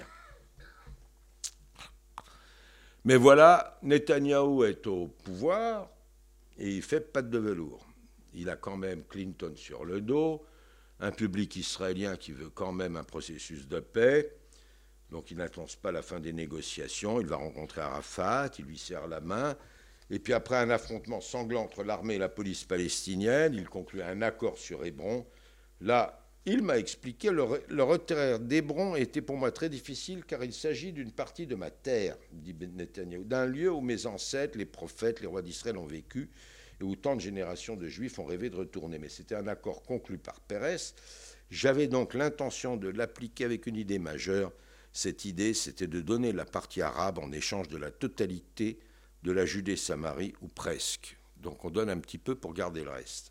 Mais voilà, Netanyahou est au pouvoir. Et il fait patte de velours. Il a quand même Clinton sur le dos, un public israélien qui veut quand même un processus de paix. Donc il n'annonce pas la fin des négociations. Il va rencontrer Arafat, il lui serre la main. Et puis après un affrontement sanglant entre l'armée et la police palestinienne, il conclut un accord sur Hébron. Là, il m'a expliqué, le, le retrait d'Hébron était pour moi très difficile car il s'agit d'une partie de ma terre, dit Netanyahou, d'un lieu où mes ancêtres, les prophètes, les rois d'Israël ont vécu et où tant de générations de Juifs ont rêvé de retourner. Mais c'était un accord conclu par Pérez. J'avais donc l'intention de l'appliquer avec une idée majeure. Cette idée, c'était de donner la partie arabe en échange de la totalité de la Judée-Samarie, ou presque. Donc on donne un petit peu pour garder le reste.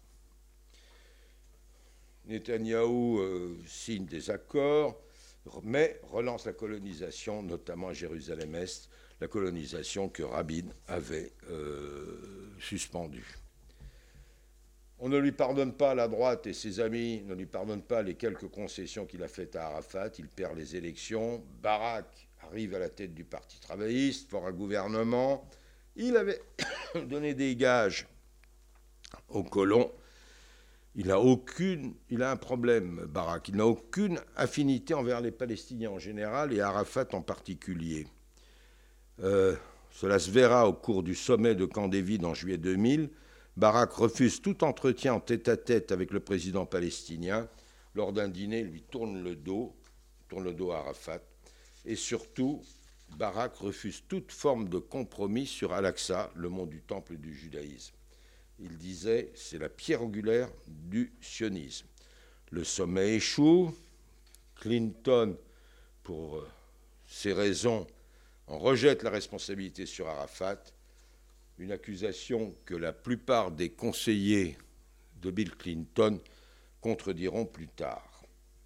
Netanyahou euh, signe des accords, mais relance la colonisation, notamment à Jérusalem-Est, la colonisation que Rabin avait euh, suspendue. On ne lui pardonne pas, la droite et ses amis ne lui pardonnent pas les quelques concessions qu'il a faites à Arafat. Il perd les élections. Barak arrive à la tête du Parti travailliste, fort un gouvernement. Il avait donné des gages aux colons. Il a, aucune, il a un problème, Barak. Il n'a aucune affinité envers les Palestiniens en général et Arafat en particulier. Euh, cela se verra au cours du sommet de Camp David en juillet deux mille. Barak refuse tout entretien en tête-à-tête avec le président palestinien. Lors d'un dîner, il lui tourne le dos, tourne le dos à Arafat. Et surtout, Barak refuse toute forme de compromis sur Al-Aqsa, le mont du temple du judaïsme. Il disait, c'est la pierre angulaire du sionisme. Le sommet échoue. Clinton, pour ces raisons, en rejette la responsabilité sur Arafat, une accusation que la plupart des conseillers de Bill Clinton contrediront plus tard.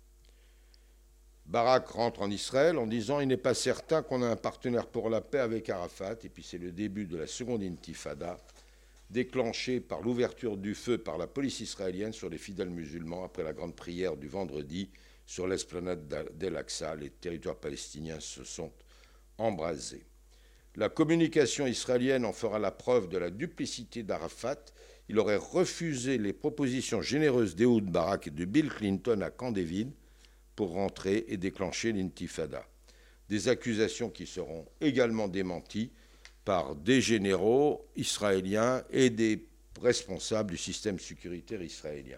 Barak rentre en Israël en disant « Il n'est pas certain qu'on ait un partenaire pour la paix avec Arafat ». Et puis c'est le début de la seconde intifada, déclenchée par l'ouverture du feu par la police israélienne sur les fidèles musulmans après la grande prière du vendredi sur l'esplanade d'El-Aqsa. Les territoires palestiniens se sont embrasés. La communication israélienne en fera la preuve de la duplicité d'Arafat. Il aurait refusé les propositions généreuses d'Ehud Barak et de Bill Clinton à Camp David pour rentrer et déclencher l'intifada. Des accusations qui seront également démenties par des généraux israéliens et des responsables du système sécuritaire israélien.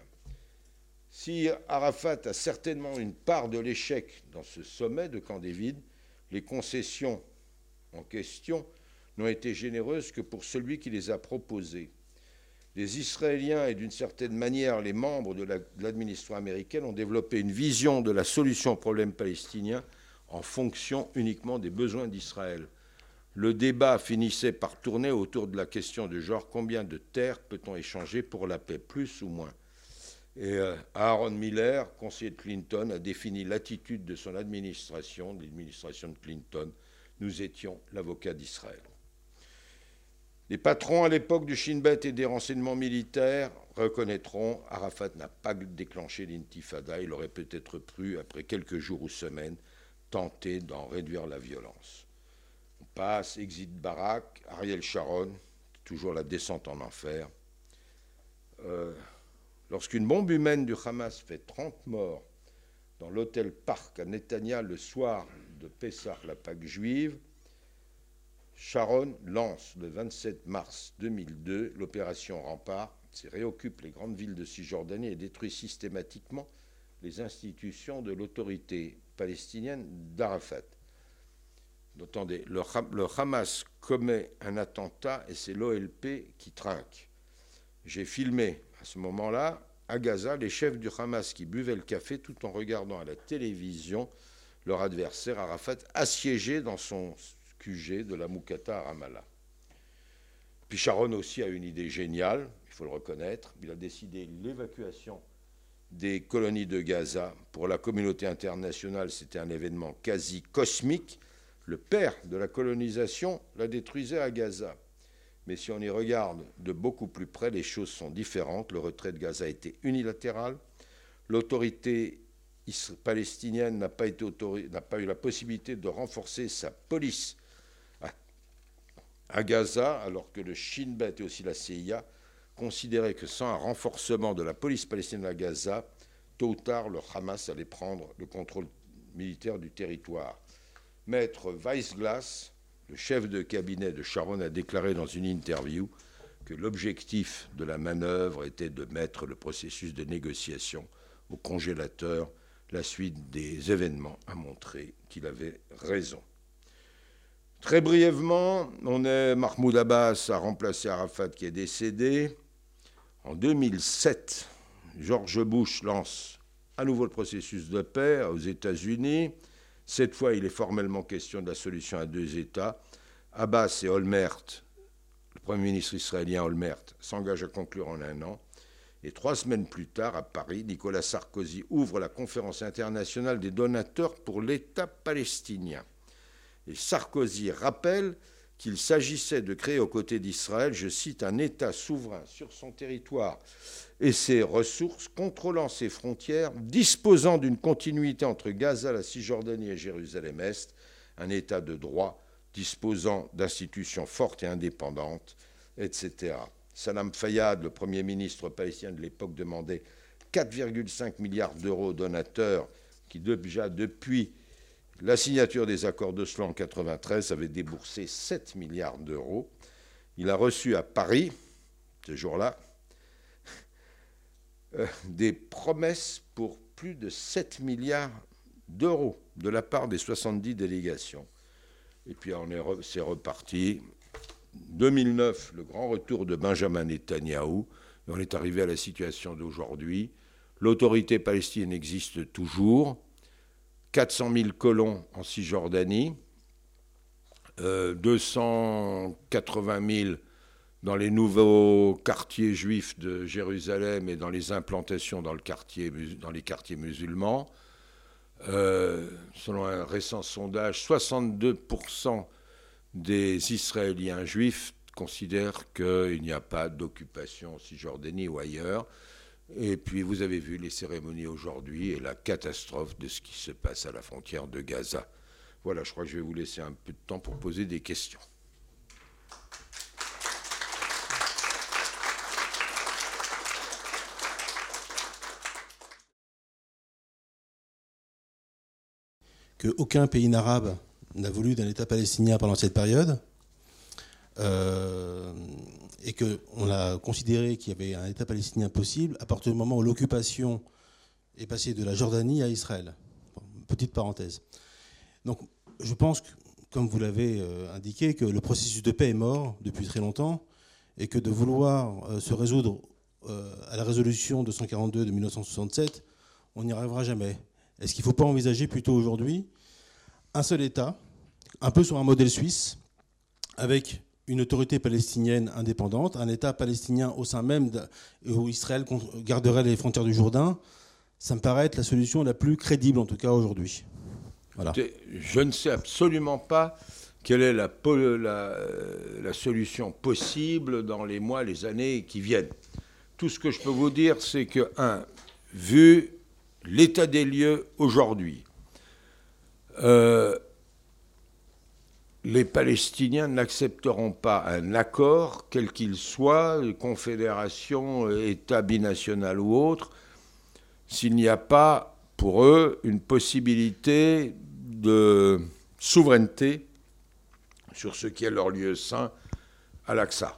Si Arafat a certainement une part de l'échec dans ce sommet de Camp David, les concessions en question n'ont été généreuses que pour celui qui les a proposées. Les Israéliens et d'une certaine manière les membres de l'administration américaine ont développé une vision de la solution au problème palestinien en fonction uniquement des besoins d'Israël. Le débat finissait par tourner autour de la question du genre combien de terres peut-on échanger pour la paix, plus ou moins. Et euh, Aaron Miller, conseiller de Clinton, a défini l'attitude de son administration, de l'administration de Clinton. Nous étions l'avocat d'Israël. Les patrons à l'époque du Shin Bet et des renseignements militaires reconnaîtront Arafat n'a pas déclenché l'intifada. Il aurait peut-être pu, après quelques jours ou semaines, tenter d'en réduire la violence. On passe, exit Barak, Ariel Sharon, toujours la descente en enfer. Euh, lorsqu'une bombe humaine du Hamas fait trente morts dans l'hôtel Park à Netanya le soir de Pessah, la Pâque juive, Sharon lance le vingt-sept mars deux mille deux l'opération Rempart, qui réoccupe les grandes villes de Cisjordanie et détruit systématiquement les institutions de l'autorité palestinienne d'Arafat. Attendez, le, le Hamas commet un attentat et c'est l'O L P qui trinque. J'ai filmé à ce moment-là, à Gaza, les chefs du Hamas qui buvaient le café tout en regardant à la télévision leur adversaire Arafat assiégé dans son Q G de la Moukata à Ramallah. Puis Sharon aussi a une idée géniale, il faut le reconnaître. Il a décidé l'évacuation des colonies de Gaza. Pour la communauté internationale, c'était un événement quasi cosmique. Le père de la colonisation la détruisait à Gaza. Mais si on y regarde de beaucoup plus près, les choses sont différentes. Le retrait de Gaza a été unilatéral. L'autorité palestinienne n'a pas, été autorisée, n'a pas eu la possibilité de renforcer sa police à Gaza, alors que le Shin Bet et aussi la C I A considéraient que sans un renforcement de la police palestinienne à Gaza, tôt ou tard, le Hamas allait prendre le contrôle militaire du territoire. Maître Weissglass, le chef de cabinet de Sharon, a déclaré dans une interview que l'objectif de la manœuvre était de mettre le processus de négociation au congélateur. La suite des événements a montré qu'il avait raison. Très brièvement, on est, Mahmoud Abbas a remplacé Arafat qui est décédé. En deux mille sept, George Bush lance à nouveau le processus de paix aux États-Unis. Cette fois, il est formellement question de la solution à deux États. Abbas et Olmert, le Premier ministre israélien Olmert, s'engagent à conclure en un an. Et trois semaines plus tard, à Paris, Nicolas Sarkozy ouvre la conférence internationale des donateurs pour l'État palestinien. Et Sarkozy rappelle qu'il s'agissait de créer aux côtés d'Israël, je cite, un État souverain sur son territoire et ses ressources, contrôlant ses frontières, disposant d'une continuité entre Gaza, la Cisjordanie et Jérusalem-Est, un État de droit, disposant d'institutions fortes et indépendantes, et cetera. Salam Fayyad, le Premier ministre palestinien de l'époque, demandait quatre virgule cinq milliards d'euros aux donateurs qui, déjà depuis la signature des accords d'Oslo en mille neuf cent quatre-vingt-treize avait déboursé sept milliards d'euros. Il a reçu à Paris ce jour-là, euh, des promesses pour plus de sept milliards d'euros de la part des soixante-dix délégations. Et puis on est re, c'est reparti. deux mille neuf, le grand retour de Benjamin Netanyahou, et on est arrivé à la situation d'aujourd'hui. L'autorité palestinienne existe toujours, quatre cent mille colons en Cisjordanie, euh, deux cent quatre-vingt mille dans les nouveaux quartiers juifs de Jérusalem et dans les implantations dans, le quartier, dans les quartiers musulmans. Euh, selon un récent sondage, soixante-deux pour cent des Israéliens juifs considèrent qu'il n'y a pas d'occupation en Cisjordanie ou ailleurs. Et puis vous avez vu les cérémonies aujourd'hui et la catastrophe de ce qui se passe à la frontière de Gaza. Voilà, je crois que je vais vous laisser un peu de temps pour poser des questions. Qu'aucun pays arabe n'a voulu d'un État palestinien pendant cette période, euh, et qu'on a considéré qu'il y avait un État palestinien possible à partir du moment où l'occupation est passée de la Jordanie à Israël. Bon, petite parenthèse. Donc, je pense, que, comme vous l'avez euh, indiqué, que le processus de paix est mort depuis très longtemps et que de vouloir euh, se résoudre euh, à la résolution deux cent quarante-deux de mille neuf cent soixante-sept, on n'y arrivera jamais. Est-ce qu'il ne faut pas envisager plutôt aujourd'hui un seul État, un peu sur un modèle suisse, avec une autorité palestinienne indépendante, un État palestinien au sein même de, où Israël garderait les frontières du Jourdain? Ça me paraît être la solution la plus crédible, en tout cas aujourd'hui. Voilà. Je ne sais absolument pas quelle est la, la, la solution possible dans les mois, les années qui viennent. Tout ce que je peux vous dire, c'est que, un, vu l'état des lieux aujourd'hui, euh, les Palestiniens n'accepteront pas un accord, quel qu'il soit, confédération, État binational ou autre, s'il n'y a pas pour eux une possibilité de souveraineté sur ce qui est leur lieu saint à l'Aqsa.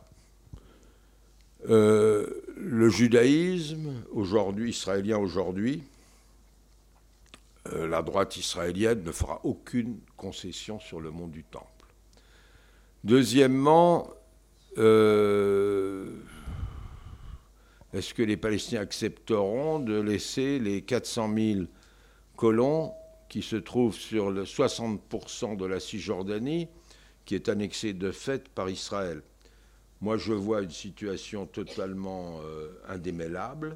Euh, le judaïsme, aujourd'hui, israélien aujourd'hui, euh, la droite israélienne ne fera aucune concession sur le mont du Temple. Deuxièmement, euh, est-ce que les Palestiniens accepteront de laisser les quatre cent mille colons qui se trouvent sur le soixante pour cent de la Cisjordanie, qui est annexée de fait par Israël? Moi, je vois une situation totalement euh, indémêlable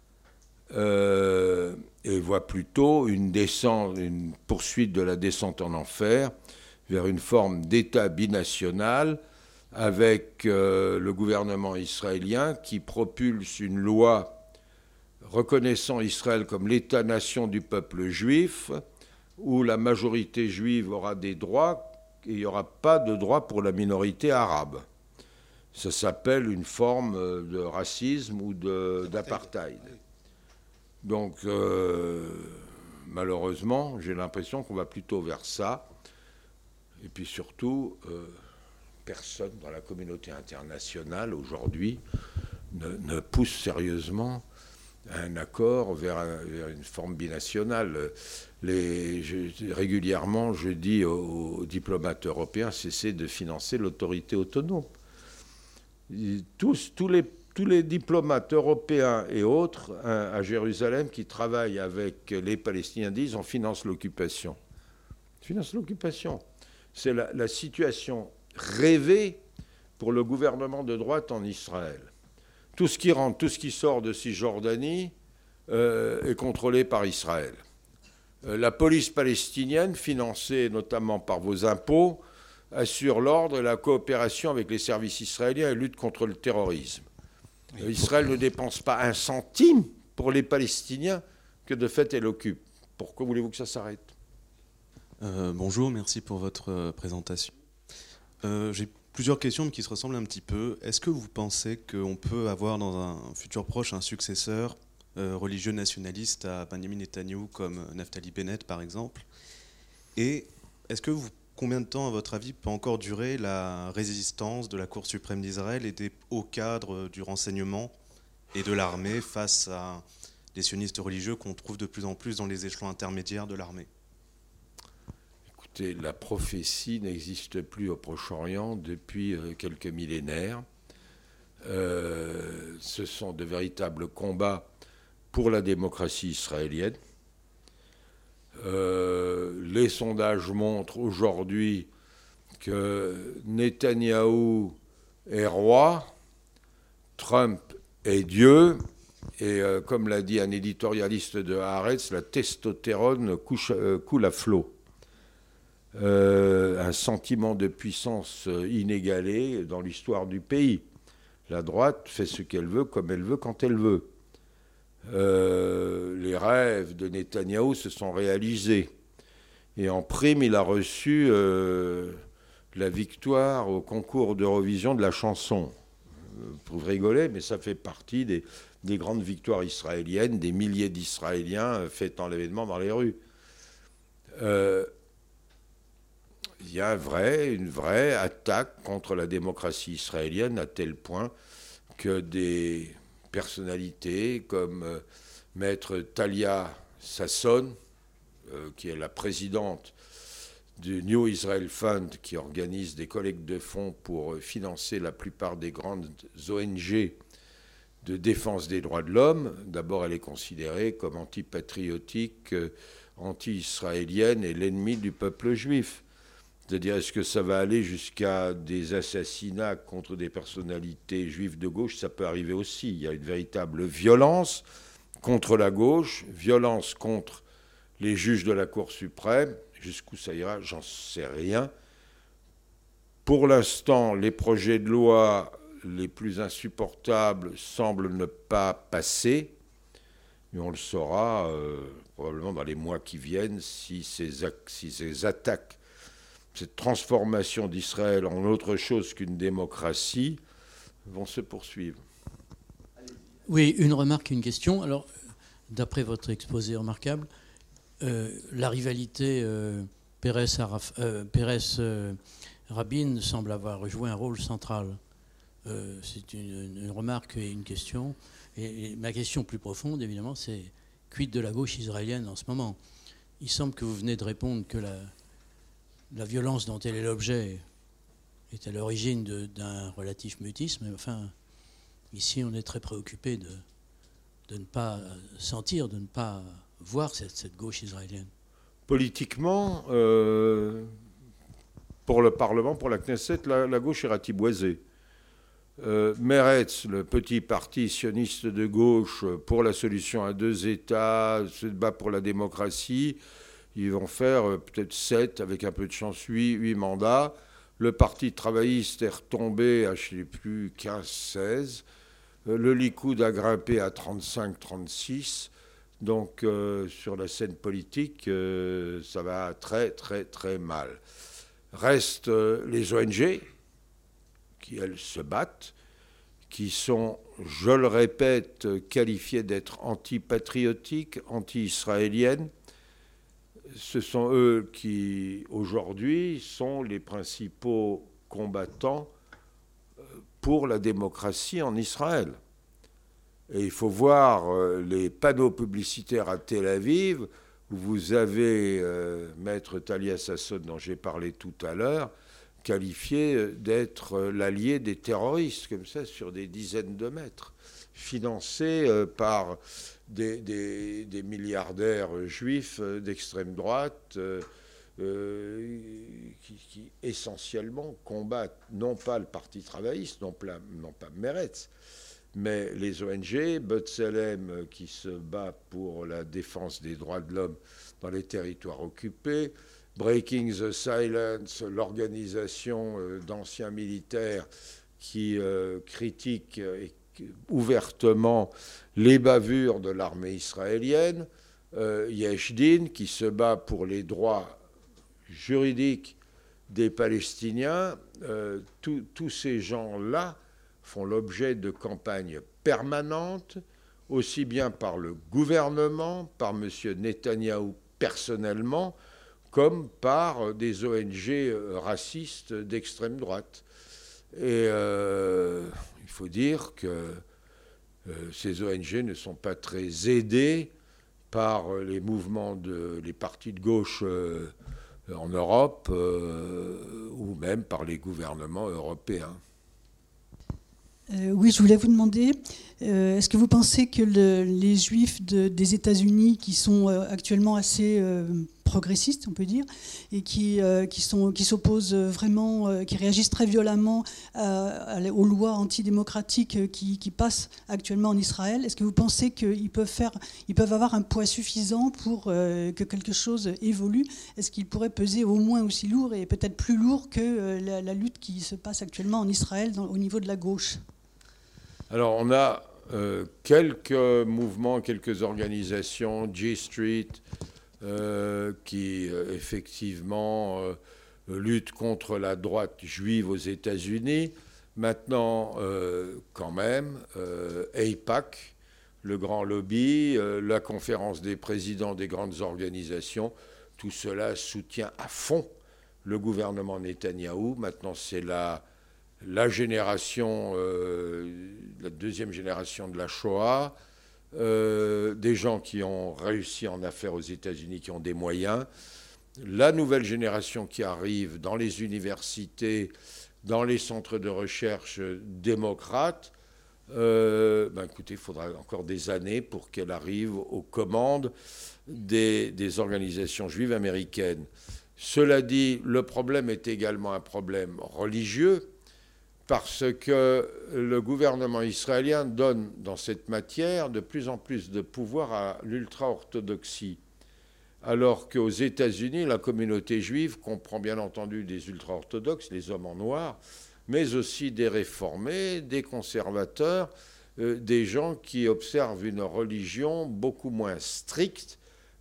euh, et vois plutôt une descente, une poursuite de la descente en enfer vers une forme d'État binational avec euh, le gouvernement israélien qui propulse une loi reconnaissant Israël comme l'État-nation du peuple juif, où la majorité juive aura des droits et il n'y aura pas de droits pour la minorité arabe. Ça s'appelle une forme de racisme ou de, d'apartheid. Donc, euh, malheureusement, j'ai l'impression qu'on va plutôt vers ça. Et puis surtout, euh, personne dans la communauté internationale aujourd'hui ne, ne pousse sérieusement un accord vers, un, vers une forme binationale. Les, je, régulièrement, je dis aux, aux diplomates européens, cessez de financer l'autorité autonome. Tous, tous, les, tous les diplomates européens et autres hein, à Jérusalem qui travaillent avec les Palestiniens disent on finance l'occupation. On finance l'occupation. C'est la, la situation rêvée pour le gouvernement de droite en Israël. Tout ce qui rentre, tout ce qui sort de Cisjordanie euh, est contrôlé par Israël. Euh, la police palestinienne, financée notamment par vos impôts, assure l'ordre et la coopération avec les services israéliens et lutte contre le terrorisme. Euh, Israël ne dépense pas un centime pour les Palestiniens que de fait elle occupe. Pourquoi voulez-vous que ça s'arrête ? euh, Bonjour, merci pour votre euh, présentation. Euh, j'ai plusieurs questions qui se ressemblent un petit peu. Est-ce que vous pensez qu'on peut avoir dans un futur proche un successeur euh, religieux nationaliste à Benjamin Netanyahou comme Naftali Bennett par exemple? Et est-ce que vous combien de temps, à votre avis, peut encore durer la résistance de la Cour suprême d'Israël et des hauts cadres du renseignement et de l'armée face à des sionistes religieux qu'on trouve de plus en plus dans les échelons intermédiaires de l'armée? Écoutez, la prophétie n'existe plus au Proche-Orient depuis quelques millénaires. Euh, ce sont de véritables combats pour la démocratie israélienne. Euh, les sondages montrent aujourd'hui que Netanyahou est roi, Trump est Dieu, et euh, comme l'a dit un éditorialiste de Haaretz, la testostérone couche, euh, coule à flot. Euh, un sentiment de puissance inégalé dans l'histoire du pays. La droite fait ce qu'elle veut, comme elle veut, quand elle veut. Euh, les rêves de Netanyahou se sont réalisés. Et en prime, il a reçu euh, la victoire au concours d'Eurovision de la chanson. Vous rigolez, mais ça fait partie des, des grandes victoires israéliennes, des milliers d'Israéliens fêtant l'événement dans les rues. Euh, il y a un vrai, une vraie attaque contre la démocratie israélienne à tel point que des personnalités comme euh, maître Talia Sasson, euh, qui est la présidente du New Israel Fund, qui organise des collectes de fonds pour euh, financer la plupart des grandes O N G de défense des droits de l'homme. D'abord, elle est considérée comme antipatriotique, euh, anti-israélienne et l'ennemi du peuple juif. C'est-à-dire, est-ce que ça va aller jusqu'à des assassinats contre des personnalités juives de gauche? Ça peut arriver aussi. Il y a une véritable violence contre la gauche, violence contre les juges de la Cour suprême. Jusqu'où ça ira, j'en sais rien. Pour l'instant, les projets de loi les plus insupportables semblent ne pas passer, mais on le saura euh, probablement dans les mois qui viennent si ces, si ces attaques, cette transformation d'Israël en autre chose qu'une démocratie vont se poursuivre. Oui, une remarque et une question. Alors, d'après votre exposé remarquable, euh, la rivalité euh, Pérez-Rabin euh, Pérez, euh, semble avoir joué un rôle central. Euh, c'est une, une remarque et une question. Et, et ma question plus profonde, évidemment, c'est quid de la gauche israélienne en ce moment? Il semble que vous venez de répondre que la... La violence dont elle est l'objet est à l'origine d'un relatif mutisme. Mais enfin, ici, on est très préoccupé de, de ne pas sentir, de ne pas voir cette, cette gauche israélienne. Politiquement, euh, pour le Parlement, pour la Knesset, la, la gauche est ratiboisée. Euh, Meretz, le petit parti sioniste de gauche pour la solution à deux États, se bat pour la démocratie. Ils vont faire peut-être sept, avec un peu de chance, huit, huit mandats. Le Parti travailliste est retombé à, je ne sais plus, quinze, seize. Le Likoud a grimpé à trente-cinq, trente-six. Donc, euh, sur la scène politique, euh, ça va très, très, très mal. Restent euh, les O N G, qui, elles, se battent, qui sont, je le répète, qualifiées d'être antipatriotiques, anti-israéliennes. Ce sont eux qui, aujourd'hui, sont les principaux combattants pour la démocratie en Israël. Et il faut voir les panneaux publicitaires à Tel Aviv, où vous avez euh, Maître Talia Sasson, dont j'ai parlé tout à l'heure, qualifié d'être l'allié des terroristes, comme ça, sur des dizaines de mètres, financé euh, par... Des, des, des milliardaires juifs d'extrême droite euh, euh, qui, qui essentiellement combattent non pas le Parti travailliste, non pas, non pas Meretz, mais les O N G, B'Tselem qui se bat pour la défense des droits de l'homme dans les territoires occupés, Breaking the Silence, l'organisation d'anciens militaires qui euh, critiquent et ouvertement les bavures de l'armée israélienne, euh, Yesh Din qui se bat pour les droits juridiques des Palestiniens. Euh, tous ces gens-là font l'objet de campagnes permanentes, aussi bien par le gouvernement, par M. Netanyahou personnellement, comme par des O N G racistes d'extrême droite. Et euh, il faut dire que euh, ces O N G ne sont pas très aidés par les mouvements, de, les partis de gauche euh, en Europe euh, ou même par les gouvernements européens. Euh, oui, je voulais vous demander, euh, est-ce que vous pensez que le, les Juifs de, des États-Unis, qui sont euh, actuellement assez euh, progressistes, on peut dire, et qui, euh, qui, sont, qui s'opposent vraiment, euh, qui réagissent très violemment à, à, aux lois antidémocratiques qui, qui passent actuellement en Israël, est-ce que vous pensez qu'ils peuvent, faire, ils peuvent avoir un poids suffisant pour euh, que quelque chose évolue? Est-ce qu'ils pourraient peser au moins aussi lourd et peut-être plus lourd que euh, la, la lutte qui se passe actuellement en Israël dans, au niveau de la gauche? Alors, on a euh, quelques mouvements, quelques organisations, G Street, euh, qui euh, effectivement euh, luttent contre la droite juive aux États-Unis. Maintenant, euh, quand même, euh, AIPAC, le grand lobby, euh, la conférence des présidents des grandes organisations, tout cela soutient à fond le gouvernement Netanyahou. Maintenant, c'est la... la génération, euh, la deuxième génération de la Shoah, euh, des gens qui ont réussi en affaires aux États-Unis, qui ont des moyens, la nouvelle génération qui arrive dans les universités, dans les centres de recherche démocrates, euh, ben écoutez, il faudra encore des années pour qu'elle arrive aux commandes des, des organisations juives américaines. Cela dit, le problème est également un problème religieux, parce que le gouvernement israélien donne dans cette matière de plus en plus de pouvoir à l'ultra-orthodoxie, alors qu'aux États-Unis, la communauté juive comprend bien entendu des ultra-orthodoxes, les hommes en noir, mais aussi des réformés, des conservateurs, euh, des gens qui observent une religion beaucoup moins stricte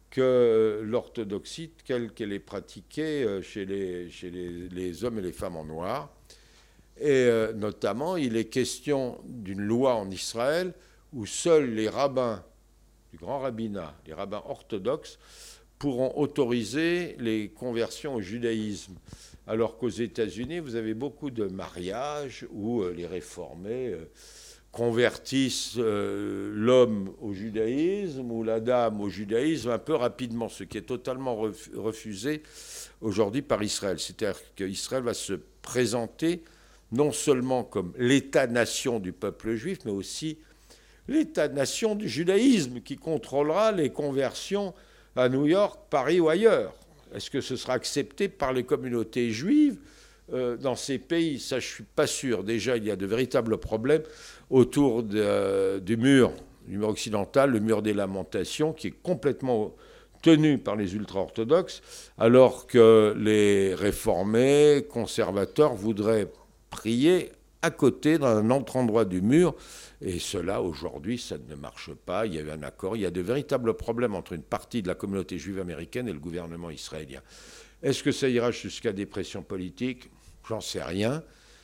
que l'orthodoxie telle qu'elle est pratiquée chez les, chez les, les hommes et les femmes en noir. Et euh, notamment, il est question d'une loi en Israël où seuls les rabbins du grand rabbinat, les rabbins orthodoxes, pourront autoriser les conversions au judaïsme. Alors qu'aux États-Unis, vous avez beaucoup de mariages où euh, les réformés euh, convertissent euh, l'homme au judaïsme ou la dame au judaïsme un peu rapidement, ce qui est totalement refusé aujourd'hui par Israël. C'est-à-dire qu'Israël va se présenter non seulement comme l'État-nation du peuple juif, mais aussi l'État-nation du judaïsme qui contrôlera les conversions à New York, Paris ou ailleurs. Est-ce que ce sera accepté par les communautés juives euh, dans ces pays? Ça, je ne suis pas sûr. Déjà, il y a de véritables problèmes autour de, euh, du mur, du mur occidental, le mur des lamentations, qui est complètement tenu par les ultra-orthodoxes, alors que les réformés, conservateurs voudraient prier à côté, dans un autre endroit du mur. Et cela, aujourd'hui, ça ne marche pas. Il y a eu un accord. Il y a de véritables problèmes entre une partie de la communauté juive américaine et le gouvernement israélien. Est-ce que ça ira jusqu'à des pressions politiques? J'en sais rien.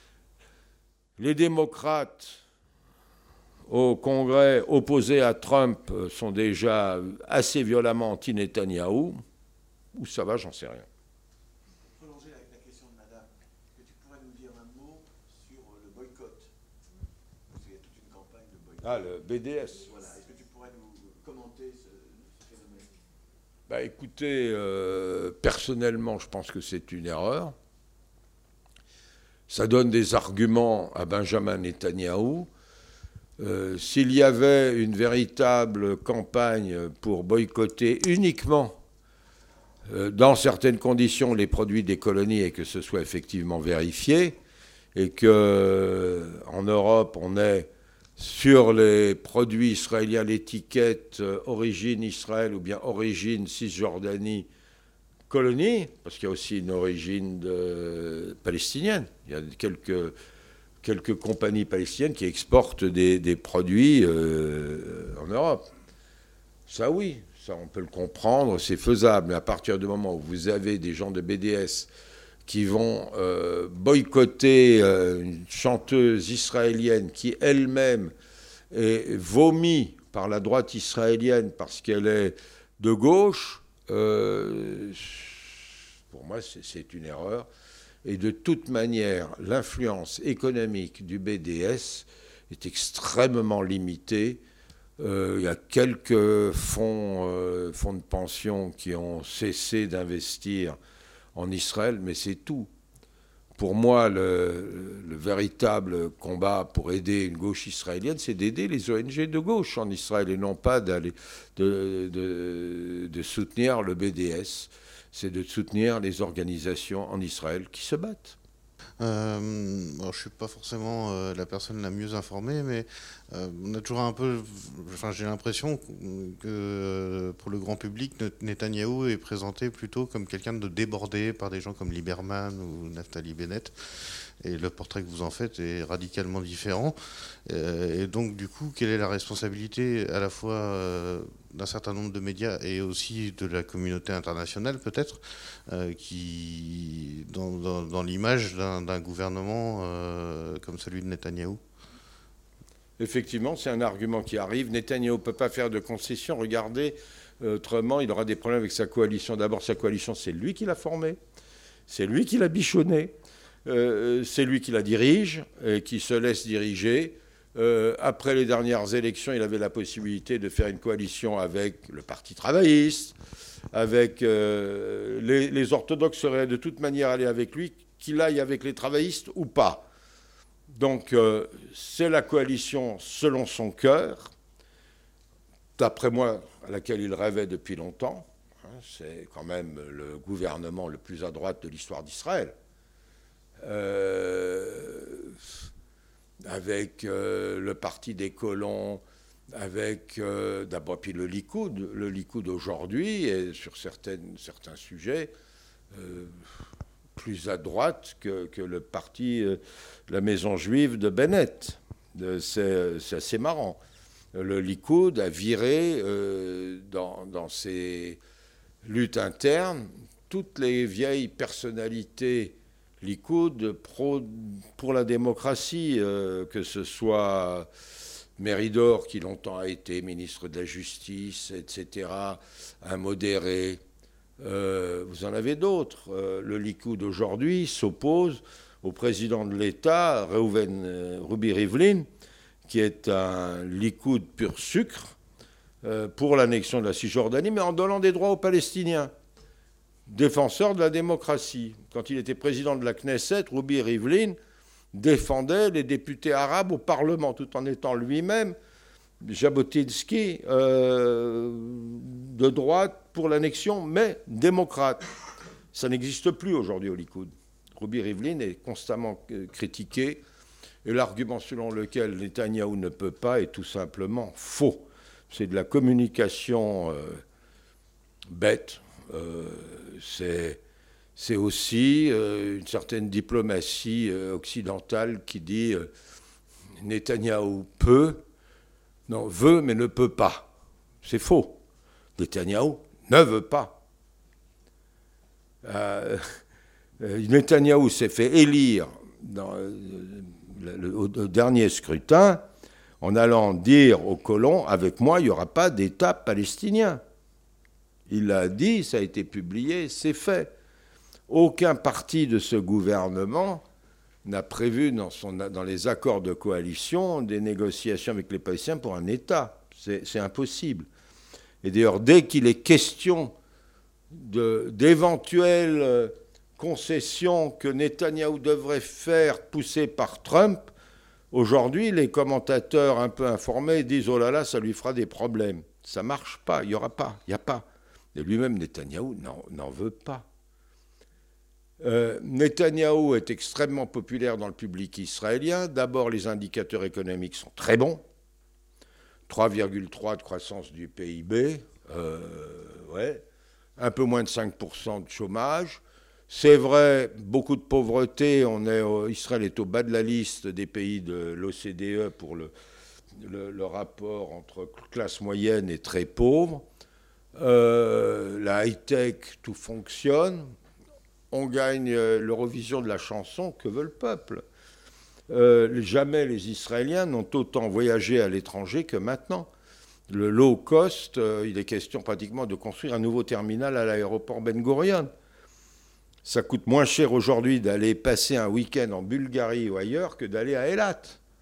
Les démocrates au Congrès opposés à Trump sont déjà assez violemment anti-Netanyahou. Où ça va, j'en sais rien. Ah, le B D S. Voilà. Est-ce que tu pourrais nous commenter ce, ce phénomène? Bah, écoutez, euh, personnellement, je pense que c'est une erreur. Ça donne des arguments à Benjamin Netanyahou. Euh, s'il y avait une véritable campagne pour boycotter uniquement, euh, dans certaines conditions, les produits des colonies et que ce soit effectivement vérifié, et qu'en Europe, on ait sur les produits israéliens l'étiquette euh, origine Israël ou bien origine Cisjordanie colonie, parce qu'il y a aussi une origine de, palestinienne. Il y a quelques, quelques compagnies palestiniennes qui exportent des, des produits euh, en Europe. Ça oui, ça on peut le comprendre, c'est faisable. Mais à partir du moment où vous avez des gens de B D S qui vont euh, boycotter euh, une chanteuse israélienne qui elle-même est vomie par la droite israélienne parce qu'elle est de gauche, euh, Pour moi, c'est, c'est une erreur. Et de toute manière, l'influence économique du B D S est extrêmement limitée. Euh, il y a quelques fonds, euh, fonds de pension qui ont cessé d'investir en Israël, mais c'est tout. Pour moi, le, le véritable combat pour aider une gauche israélienne, c'est d'aider les O N G de gauche en Israël et non pas d'aller, de, de, de soutenir le B D S. C'est de soutenir les organisations en Israël qui se battent. Euh, alors je ne suis pas forcément euh, la personne la mieux informée, mais euh, on a toujours un peu... Enfin, j'ai l'impression que euh, pour le grand public, Netanyahou est présenté plutôt comme quelqu'un de débordé par des gens comme Lieberman ou Naftali Bennett. Et le portrait que vous en faites est radicalement différent. Euh, et donc, du coup, quelle est la responsabilité à la fois euh, d'un certain nombre de médias et aussi de la communauté internationale, peut-être, euh, qui, dans, dans, dans l'image d'un, d'un gouvernement euh, comme celui de Netanyahou? Effectivement, c'est un argument qui arrive. Netanyahou ne peut pas faire de concessions. Regardez, euh, autrement, il aura des problèmes avec sa coalition. D'abord, sa coalition, c'est lui qui l'a formée. C'est lui qui l'a bichonnée. Euh, c'est lui qui la dirige et qui se laisse diriger. Euh, après les dernières élections, il avait la possibilité de faire une coalition avec le Parti travailliste, avec euh, les, les orthodoxes seraient de toute manière allés avec lui, qu'il aille avec les travaillistes ou pas. Donc euh, c'est la coalition selon son cœur, d'après moi, à laquelle il rêvait depuis longtemps. C'est quand même le gouvernement le plus à droite de l'histoire d'Israël. Euh, avec euh, le parti des colons, avec euh, d'abord puis le Likoud, le Likoud aujourd'hui est sur certaines, certains sujets euh, plus à droite que, que le parti, euh, la maison juive de Bennett. De, c'est, c'est assez marrant. Le Likoud a viré euh, dans, dans ses luttes internes toutes les vieilles personnalités Likoud pro, pour la démocratie, euh, que ce soit Méridor, qui longtemps a été ministre de la Justice, et cetera, un modéré. Euh, vous en avez d'autres. Euh, le Likoud aujourd'hui s'oppose au président de l'État, Reuven euh, Rubi Rivlin, qui est un Likoud pur sucre, euh, pour l'annexion de la Cisjordanie, mais en donnant des droits aux Palestiniens. Défenseur de la démocratie. Quand il était président de la Knesset, Rubi Rivlin défendait les députés arabes au Parlement, tout en étant lui-même Jabotinsky, euh, de droite pour l'annexion, mais démocrate. Ça n'existe plus aujourd'hui au Likoud. Rubi Rivlin est constamment critiqué, et l'argument selon lequel Netanyahou ne peut pas est tout simplement faux. C'est de la communication euh, bête. Euh, c'est, c'est aussi euh, une certaine diplomatie euh, occidentale qui dit euh, Netanyahou peut, non, veut mais ne peut pas. C'est faux. Netanyahou ne veut pas. Euh, Netanyahou s'est fait élire dans, euh, le, le, au, au dernier scrutin en allant dire aux colons, avec moi, il n'y aura pas d'État palestinien. Il l'a dit, ça a été publié, c'est fait. Aucun parti de ce gouvernement n'a prévu dans, son, dans les accords de coalition des négociations avec les Palestiniens pour un État. C'est, c'est impossible. Et d'ailleurs, dès qu'il est question de, d'éventuelles concessions que Netanyahou devrait faire pousser par Trump, aujourd'hui, les commentateurs un peu informés disent « Oh là là, ça lui fera des problèmes ». Ça ne marche pas, il n'y aura pas, il n'y a pas. Et lui-même, Netanyahou, n'en, n'en veut pas. Euh, Netanyahou est extrêmement populaire dans le public israélien. D'abord, les indicateurs économiques sont très bons. trois virgule trois de croissance du P I B, euh, ouais. Un peu moins de cinq pour cent de chômage. C'est vrai, beaucoup de pauvreté. On est, Israël est au bas de la liste des pays de l'O C D E pour le, le, le rapport entre classe moyenne et très pauvre. Euh, la high-tech, tout fonctionne. On gagne l'Eurovision de la chanson, que veut le peuple. Euh, jamais les Israéliens n'ont autant voyagé à l'étranger que maintenant. Le low cost, euh, il est question pratiquement de construire un nouveau terminal à l'aéroport Ben Gurion. Ça coûte moins cher aujourd'hui d'aller passer un week-end en Bulgarie ou ailleurs que d'aller à Eilat.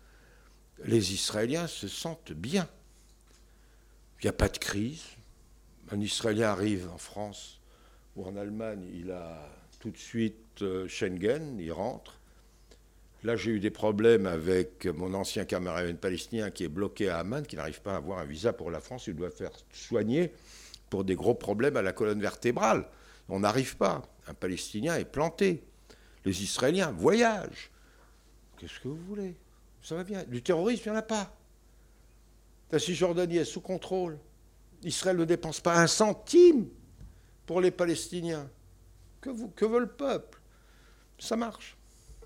Les Israéliens se sentent bien. Il n'y a pas de crise. Un Israélien arrive en France ou en Allemagne, il a tout de suite Schengen, il rentre. Là, j'ai eu des problèmes avec mon ancien camarade palestinien qui est bloqué à Amman, qui n'arrive pas à avoir un visa pour la France. Il doit faire soigner pour des gros problèmes à la colonne vertébrale. On n'arrive pas. Un Palestinien est planté. Les Israéliens voyagent. Qu'est-ce que vous voulez? Ça va bien. Du terrorisme, il n'y en a pas. La Cisjordanie est sous contrôle. Israël ne dépense pas un centime pour les Palestiniens. Que, vous, que veut le peuple? Ça marche.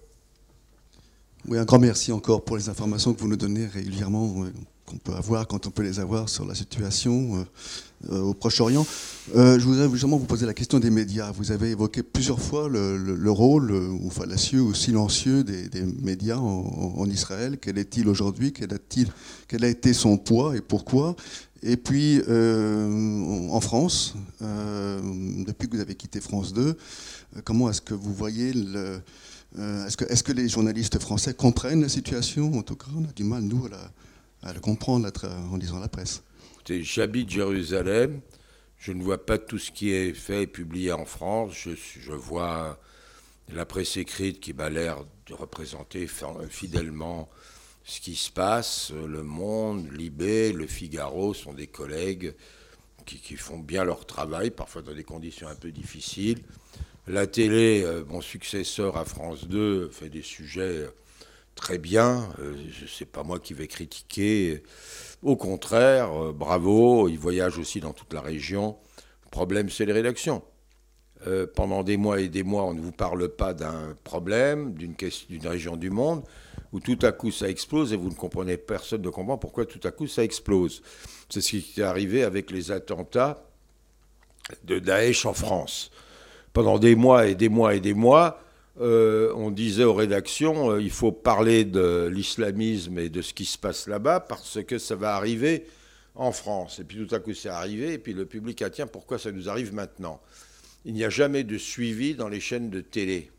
Oui, un grand merci encore pour les informations que vous nous donnez régulièrement, euh, qu'on peut avoir quand on peut les avoir sur la situation euh, euh, au Proche-Orient. Euh, je voudrais justement vous poser la question des médias. Vous avez évoqué plusieurs fois le, le, le rôle, euh, ou fallacieux ou silencieux des, des médias en, en Israël. Quel est-il aujourd'hui? Quel a-t-il, quel a été son poids et pourquoi? Et puis, euh, en France, euh, depuis que vous avez quitté France deux, euh, comment est-ce que vous voyez le... Euh, est-ce que, est-ce que les journalistes français comprennent la situation? En tout cas, on a du mal, nous, à, la, à le comprendre en lisant la presse. Écoutez, j'habite Jérusalem. Je ne vois pas tout ce qui est fait et publié en France. Je, je vois la presse écrite qui m'a l'air de représenter fidèlement ce qui se passe. Le Monde, Libé, Le Figaro sont des collègues qui, qui font bien leur travail, parfois dans des conditions un peu difficiles. La télé, euh, mon successeur à France deux, fait des sujets très bien. Euh, c'est pas moi qui vais critiquer. Au contraire, euh, bravo. Il voyage aussi dans toute la région. Le problème, c'est les rédactions. Euh, pendant des mois et des mois, on ne vous parle pas d'un problème, d'une, d'une région du monde, où tout à coup ça explose et vous ne comprenez, personne ne comprend pourquoi tout à coup ça explose. C'est ce qui est arrivé avec les attentats de Daesh en France. Pendant des mois et des mois et des mois, euh, on disait aux rédactions, euh, il faut parler de l'islamisme et de ce qui se passe là-bas parce que ça va arriver en France. Et puis tout à coup, c'est arrivé, et puis le public a, tiens, pourquoi ça nous arrive maintenant? Il n'y a jamais de suivi dans les chaînes de télé.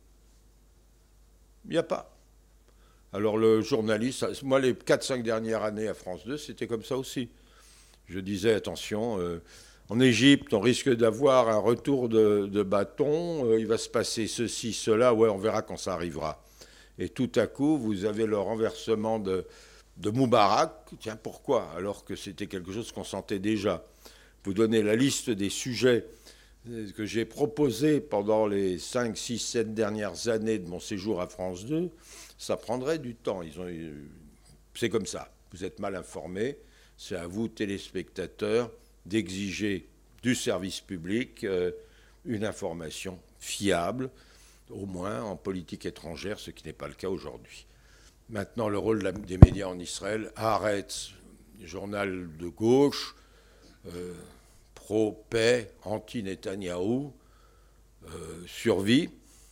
Il n'y a pas. Alors le journaliste, moi, les quatre cinq dernières années à France deux, c'était comme ça aussi. Je disais, attention... Euh, En Égypte, on risque d'avoir un retour de, de bâton, euh, il va se passer ceci, cela, ouais, on verra quand ça arrivera. Et tout à coup, vous avez le renversement de, de Moubarak. Tiens, pourquoi? Alors que c'était quelque chose qu'on sentait déjà. Vous donnez la liste des sujets que j'ai proposés pendant les cinq, six, sept dernières années de mon séjour à France deux, ça prendrait du temps. Ils ont, c'est comme ça. Vous êtes mal informés, c'est à vous, téléspectateurs, d'exiger du service public euh, une information fiable, au moins en politique étrangère, ce qui n'est pas le cas aujourd'hui. Maintenant, le rôle des médias en Israël, Haaretz, journal de gauche, euh, pro-paix, anti-Netanyahou, euh, survit.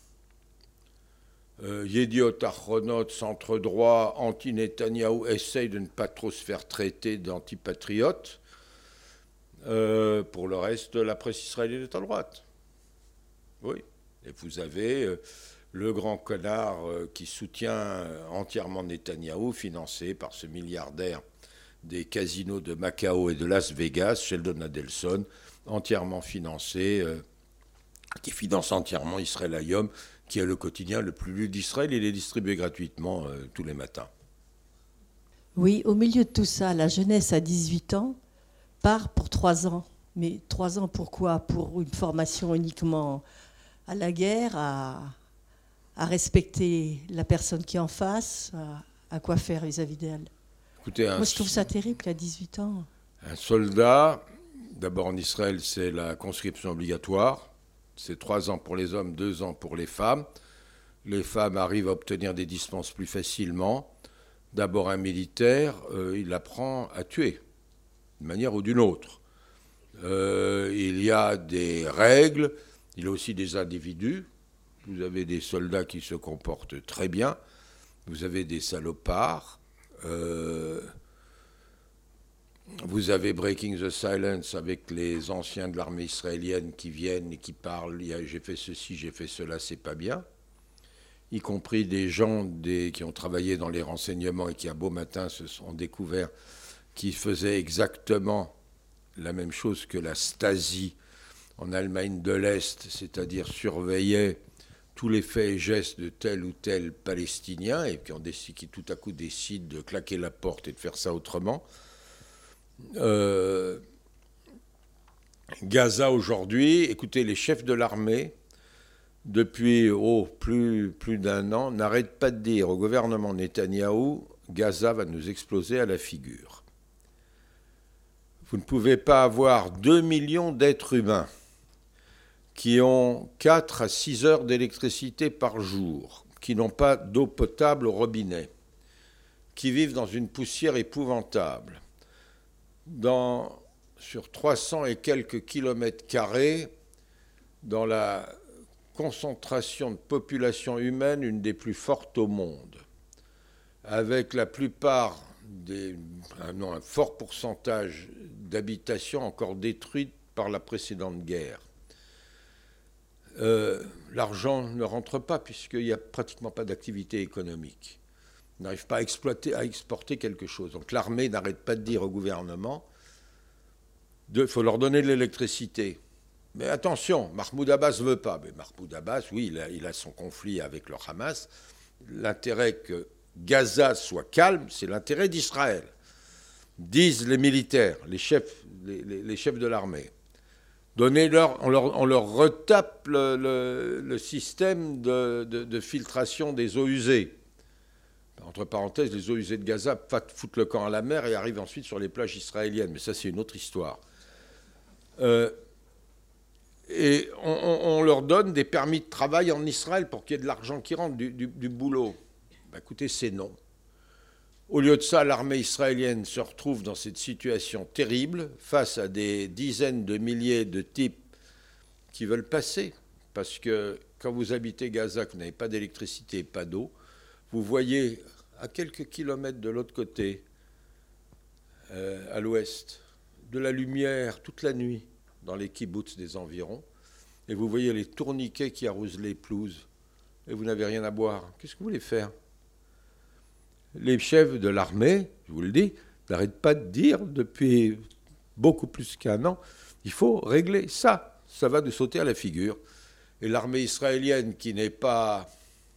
Euh, Yediot Ahronot, centre-droit, anti-Netanyahou, essaye de ne pas trop se faire traiter d'antipatriote. Euh, pour le reste, la presse israélienne est à droite. Oui. Et vous avez euh, le grand connard euh, qui soutient euh, entièrement Netanyahou, financé par ce milliardaire des casinos de Macao et de Las Vegas, Sheldon Adelson, entièrement financé, euh, qui finance entièrement Israël Hayom, qui est le quotidien le plus lu d'Israël. Il est distribué gratuitement euh, tous les matins. Oui, au milieu de tout ça, la jeunesse à dix-huit ans part pour trois ans. Mais trois ans, pourquoi? Pour une formation uniquement à la guerre, à, à respecter la personne qui est en face, à, à quoi faire vis-à-vis d'elle. Écoutez, Moi, je trouve ça terrible, à dix-huit ans. Un soldat, d'abord en Israël, c'est la conscription obligatoire. C'est trois ans pour les hommes, deux ans pour les femmes. Les femmes arrivent à obtenir des dispenses plus facilement. D'abord, un militaire, euh, il apprend à tuer, d'une manière ou d'une autre. Euh, il y a des règles, il y a aussi des individus. Vous avez des soldats qui se comportent très bien, vous avez des salopards. Euh, vous avez Breaking the Silence avec les anciens de l'armée israélienne qui viennent et qui parlent, j'ai fait ceci, j'ai fait cela, c'est pas bien. Y compris des gens des, qui ont travaillé dans les renseignements et qui, un beau matin, se sont découverts qui faisaient exactement la même chose que la Stasi en Allemagne de l'Est, c'est-à-dire surveillaient tous les faits et gestes de tel ou tel Palestinien et qui, ont décidé, qui tout à coup décident de claquer la porte et de faire ça autrement. Euh, Gaza aujourd'hui, écoutez, les chefs de l'armée, depuis oh, plus, plus d'un an, n'arrêtent pas de dire au gouvernement Netanyahou, Gaza va nous exploser à la figure. Vous ne pouvez pas avoir deux millions d'êtres humains qui ont quatre à six heures d'électricité par jour, qui n'ont pas d'eau potable au robinet, qui vivent dans une poussière épouvantable. Dans, sur trois cents et quelques kilomètres carrés, dans la concentration de population humaine, une des plus fortes au monde, avec la plupart des, non, un fort pourcentage d'habitations encore détruites par la précédente guerre. Euh, l'argent ne rentre pas puisqu'il n'y a pratiquement pas d'activité économique. On n'arrive pas à exploiter, à exporter quelque chose. Donc l'armée n'arrête pas de dire au gouvernement qu'il faut leur donner de l'électricité. Mais attention, Mahmoud Abbas ne veut pas. Mais Mahmoud Abbas, oui, il a, il a son conflit avec le Hamas. L'intérêt que Gaza soit calme, c'est l'intérêt d'Israël, disent les militaires, les chefs, les, les, les chefs de l'armée. Donnez-leur, on, leur, on leur retape le, le, le système de, de, de filtration des eaux usées. Entre parenthèses, les eaux usées de Gaza foutent le camp à la mer et arrivent ensuite sur les plages israéliennes. Mais ça, c'est une autre histoire. Euh, et on, on, on leur donne des permis de travail en Israël pour qu'il y ait de l'argent qui rentre, du, du, du boulot. Ben, écoutez, c'est non. Au lieu de ça, l'armée israélienne se retrouve dans cette situation terrible face à des dizaines de milliers de types qui veulent passer. Parce que quand vous habitez Gaza, que vous n'avez pas d'électricité et pas d'eau, vous voyez à quelques kilomètres de l'autre côté, euh, à l'ouest, de la lumière toute la nuit dans les kibboutz des environs, et vous voyez les tourniquets qui arrosent les pelouses, et vous n'avez rien à boire. Qu'est-ce que vous voulez faire ? Les chefs de l'armée, je vous le dis, n'arrêtent pas de dire depuis beaucoup plus qu'un an, il faut régler ça. Ça va nous sauter à la figure. Et l'armée israélienne qui n'est pas,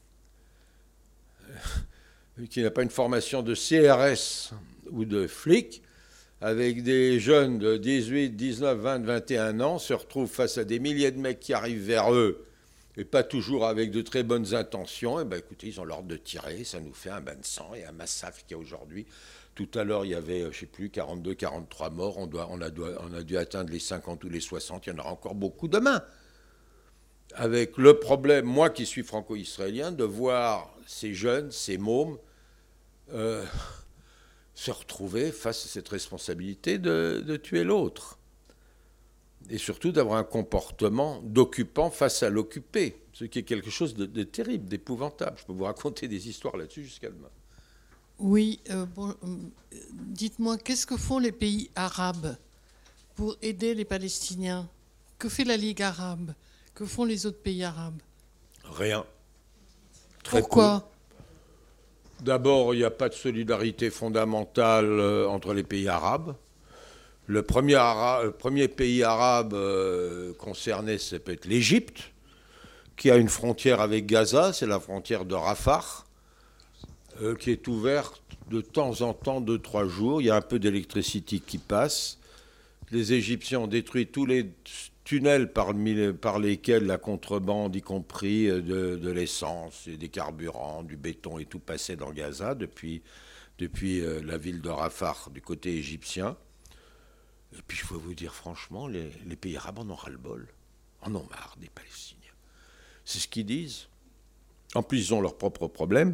qui n'a pas une formation de C R S ou de flic, avec des jeunes de dix-huit, dix-neuf, vingt, vingt et un ans, se retrouvent face à des milliers de mecs qui arrivent vers eux, et pas toujours avec de très bonnes intentions. Et ben écoutez, ils ont l'ordre de tirer, ça nous fait un bain de sang et un massacre qu'il y a aujourd'hui. Tout à l'heure, il y avait, je ne sais plus, quarante-deux, quarante-trois morts, on, doit, on, a, on a dû atteindre les cinquante ou les soixante, il y en aura encore beaucoup demain. Avec le problème, moi qui suis franco-israélien, de voir ces jeunes, ces mômes, euh, se retrouver face à cette responsabilité de, de tuer l'autre. Et surtout d'avoir un comportement d'occupant face à l'occupé, ce qui est quelque chose de, de terrible, d'épouvantable. Je peux vous raconter des histoires là-dessus jusqu'à demain. Oui, euh, bon, euh, dites-moi, qu'est-ce que font les pays arabes pour aider les Palestiniens ? Que fait la Ligue arabe ? Que font les autres pays arabes ? Rien. Très Pourquoi ? peu. D'abord, il n'y a pas de solidarité fondamentale entre les pays arabes. Le premier, ara- le premier pays arabe euh, concerné, ça peut être l'Égypte, qui a une frontière avec Gaza, c'est la frontière de Rafah, euh, qui est ouverte de temps en temps, deux, trois jours. Il y a un peu d'électricité qui passe. Les Égyptiens ont détruit tous les tunnels par, par lesquels la contrebande, y compris de, de l'essence, et des carburants, du béton et tout passait dans Gaza depuis, depuis euh, la ville de Rafah du côté égyptien. Et puis je peux vous dire franchement, les, les pays arabes en ont ras-le-bol, en ont marre des Palestiniens. C'est ce qu'ils disent. En plus, ils ont leurs propres problèmes.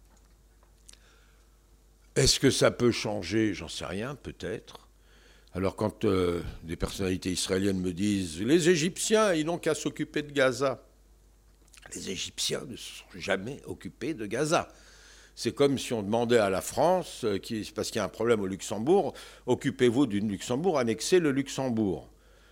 Est-ce que ça peut changer ? J'en sais rien, peut-être. Alors quand euh, des personnalités israéliennes me disent « Les Égyptiens, ils n'ont qu'à s'occuper de Gaza ». Les Égyptiens ne se sont jamais occupés de Gaza. C'est comme si on demandait à la France, qui, parce qu'il y a un problème au Luxembourg, occupez-vous du Luxembourg, annexez le Luxembourg.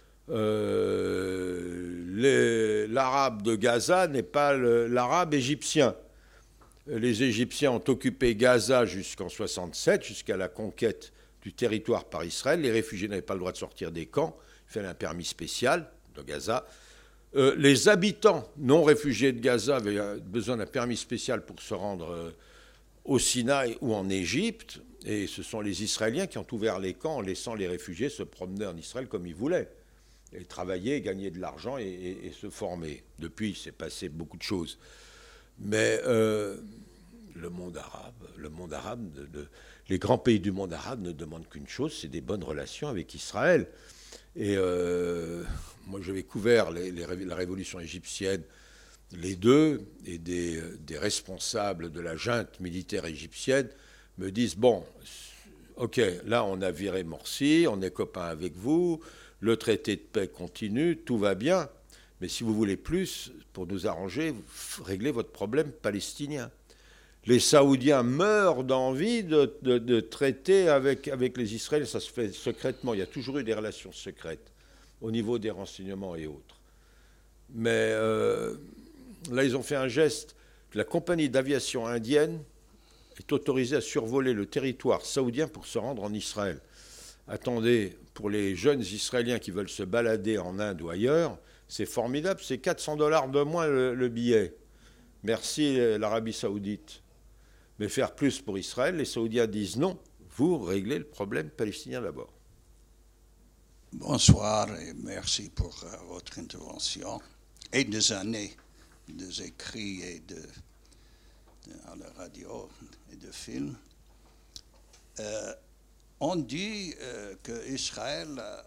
Euh, l'arabe de Gaza n'est pas l'arabe égyptien. Les Égyptiens ont occupé Gaza jusqu'en soixante-sept, jusqu'à la conquête du territoire par Israël. Les réfugiés n'avaient pas le droit de sortir des camps. Il fallait un permis spécial de Gaza. Euh, les habitants non réfugiés de Gaza avaient besoin d'un permis spécial pour se rendre euh, au Sinaï ou en Égypte. Et ce sont les Israéliens qui ont ouvert les camps en laissant les réfugiés se promener en Israël comme ils voulaient. Et travailler, gagner de l'argent et, et, et se former. Depuis, il s'est passé beaucoup de choses. Mais euh, le monde arabe, le monde arabe de, de, les grands pays du monde arabe ne demandent qu'une chose, c'est des bonnes relations avec Israël. Et euh, moi, j'avais couvert les, les, la révolution égyptienne, les deux, et des, des responsables de la junte militaire égyptienne me disent, bon, ok, là, on a viré Morsi, on est copains avec vous, le traité de paix continue, tout va bien, mais si vous voulez plus, pour nous arranger, réglez votre problème palestinien. Les Saoudiens meurent d'envie de, de, de traiter avec, avec les Israéliens. Ça se fait secrètement. Il y a toujours eu des relations secrètes au niveau des renseignements et autres. Mais euh, là, ils ont fait un geste. La compagnie d'aviation indienne est autorisée à survoler le territoire saoudien pour se rendre en Israël. Attendez, pour les jeunes Israéliens qui veulent se balader en Inde ou ailleurs, c'est formidable. C'est quatre cents dollars de moins le, le billet. Merci l'Arabie saoudite. Mais faire plus pour Israël, les Saoudiens disent non, vous réglez le problème palestinien d'abord. Bonsoir et merci pour uh, votre intervention et des années des écrits et de, de, à la radio et de films. Euh, on dit euh, qu'Israël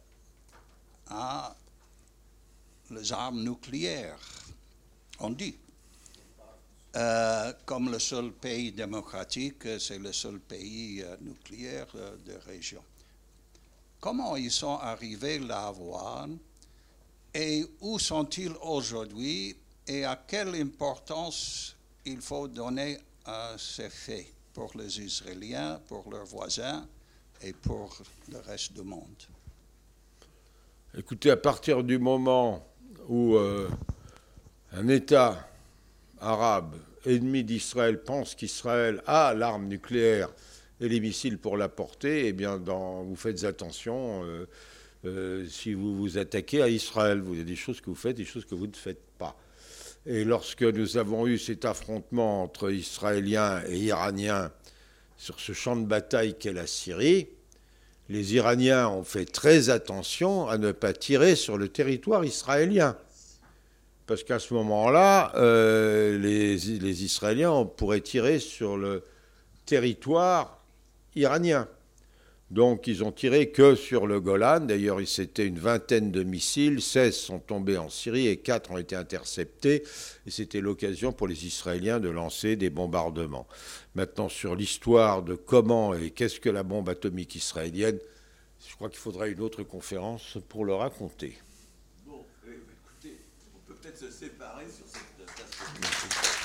a les armes nucléaires. On dit. Euh, comme le seul pays démocratique, c'est le seul pays euh, nucléaire euh, de région. Comment ils sont arrivés là à avoir et où sont-ils aujourd'hui et à quelle importance il faut donner à ces faits pour les Israéliens, pour leurs voisins et pour le reste du monde? Écoutez, à partir du moment où euh, un État arabe, ennemi d'Israël, pense qu'Israël a l'arme nucléaire et les missiles pour la porter, eh bien, dans, vous faites attention euh, euh, si vous vous attaquez à Israël. Vous avez des choses que vous faites, des choses que vous ne faites pas. Et lorsque nous avons eu cet affrontement entre Israéliens et Iraniens sur ce champ de bataille qu'est la Syrie, les Iraniens ont fait très attention à ne pas tirer sur le territoire israélien. Parce qu'à ce moment-là, euh, les, les Israéliens pourraient tirer sur le territoire iranien. Donc ils ont tiré que sur le Golan. D'ailleurs, c'était une vingtaine de missiles. seize sont tombés en Syrie et quatre ont été interceptés. Et c'était l'occasion pour les Israéliens de lancer des bombardements. Maintenant, sur l'histoire de comment et qu'est-ce que la bombe atomique israélienne, je crois qu'il faudrait une autre conférence pour le raconter. Bon, écoutez, on peut peut-être se séparer sur cette station.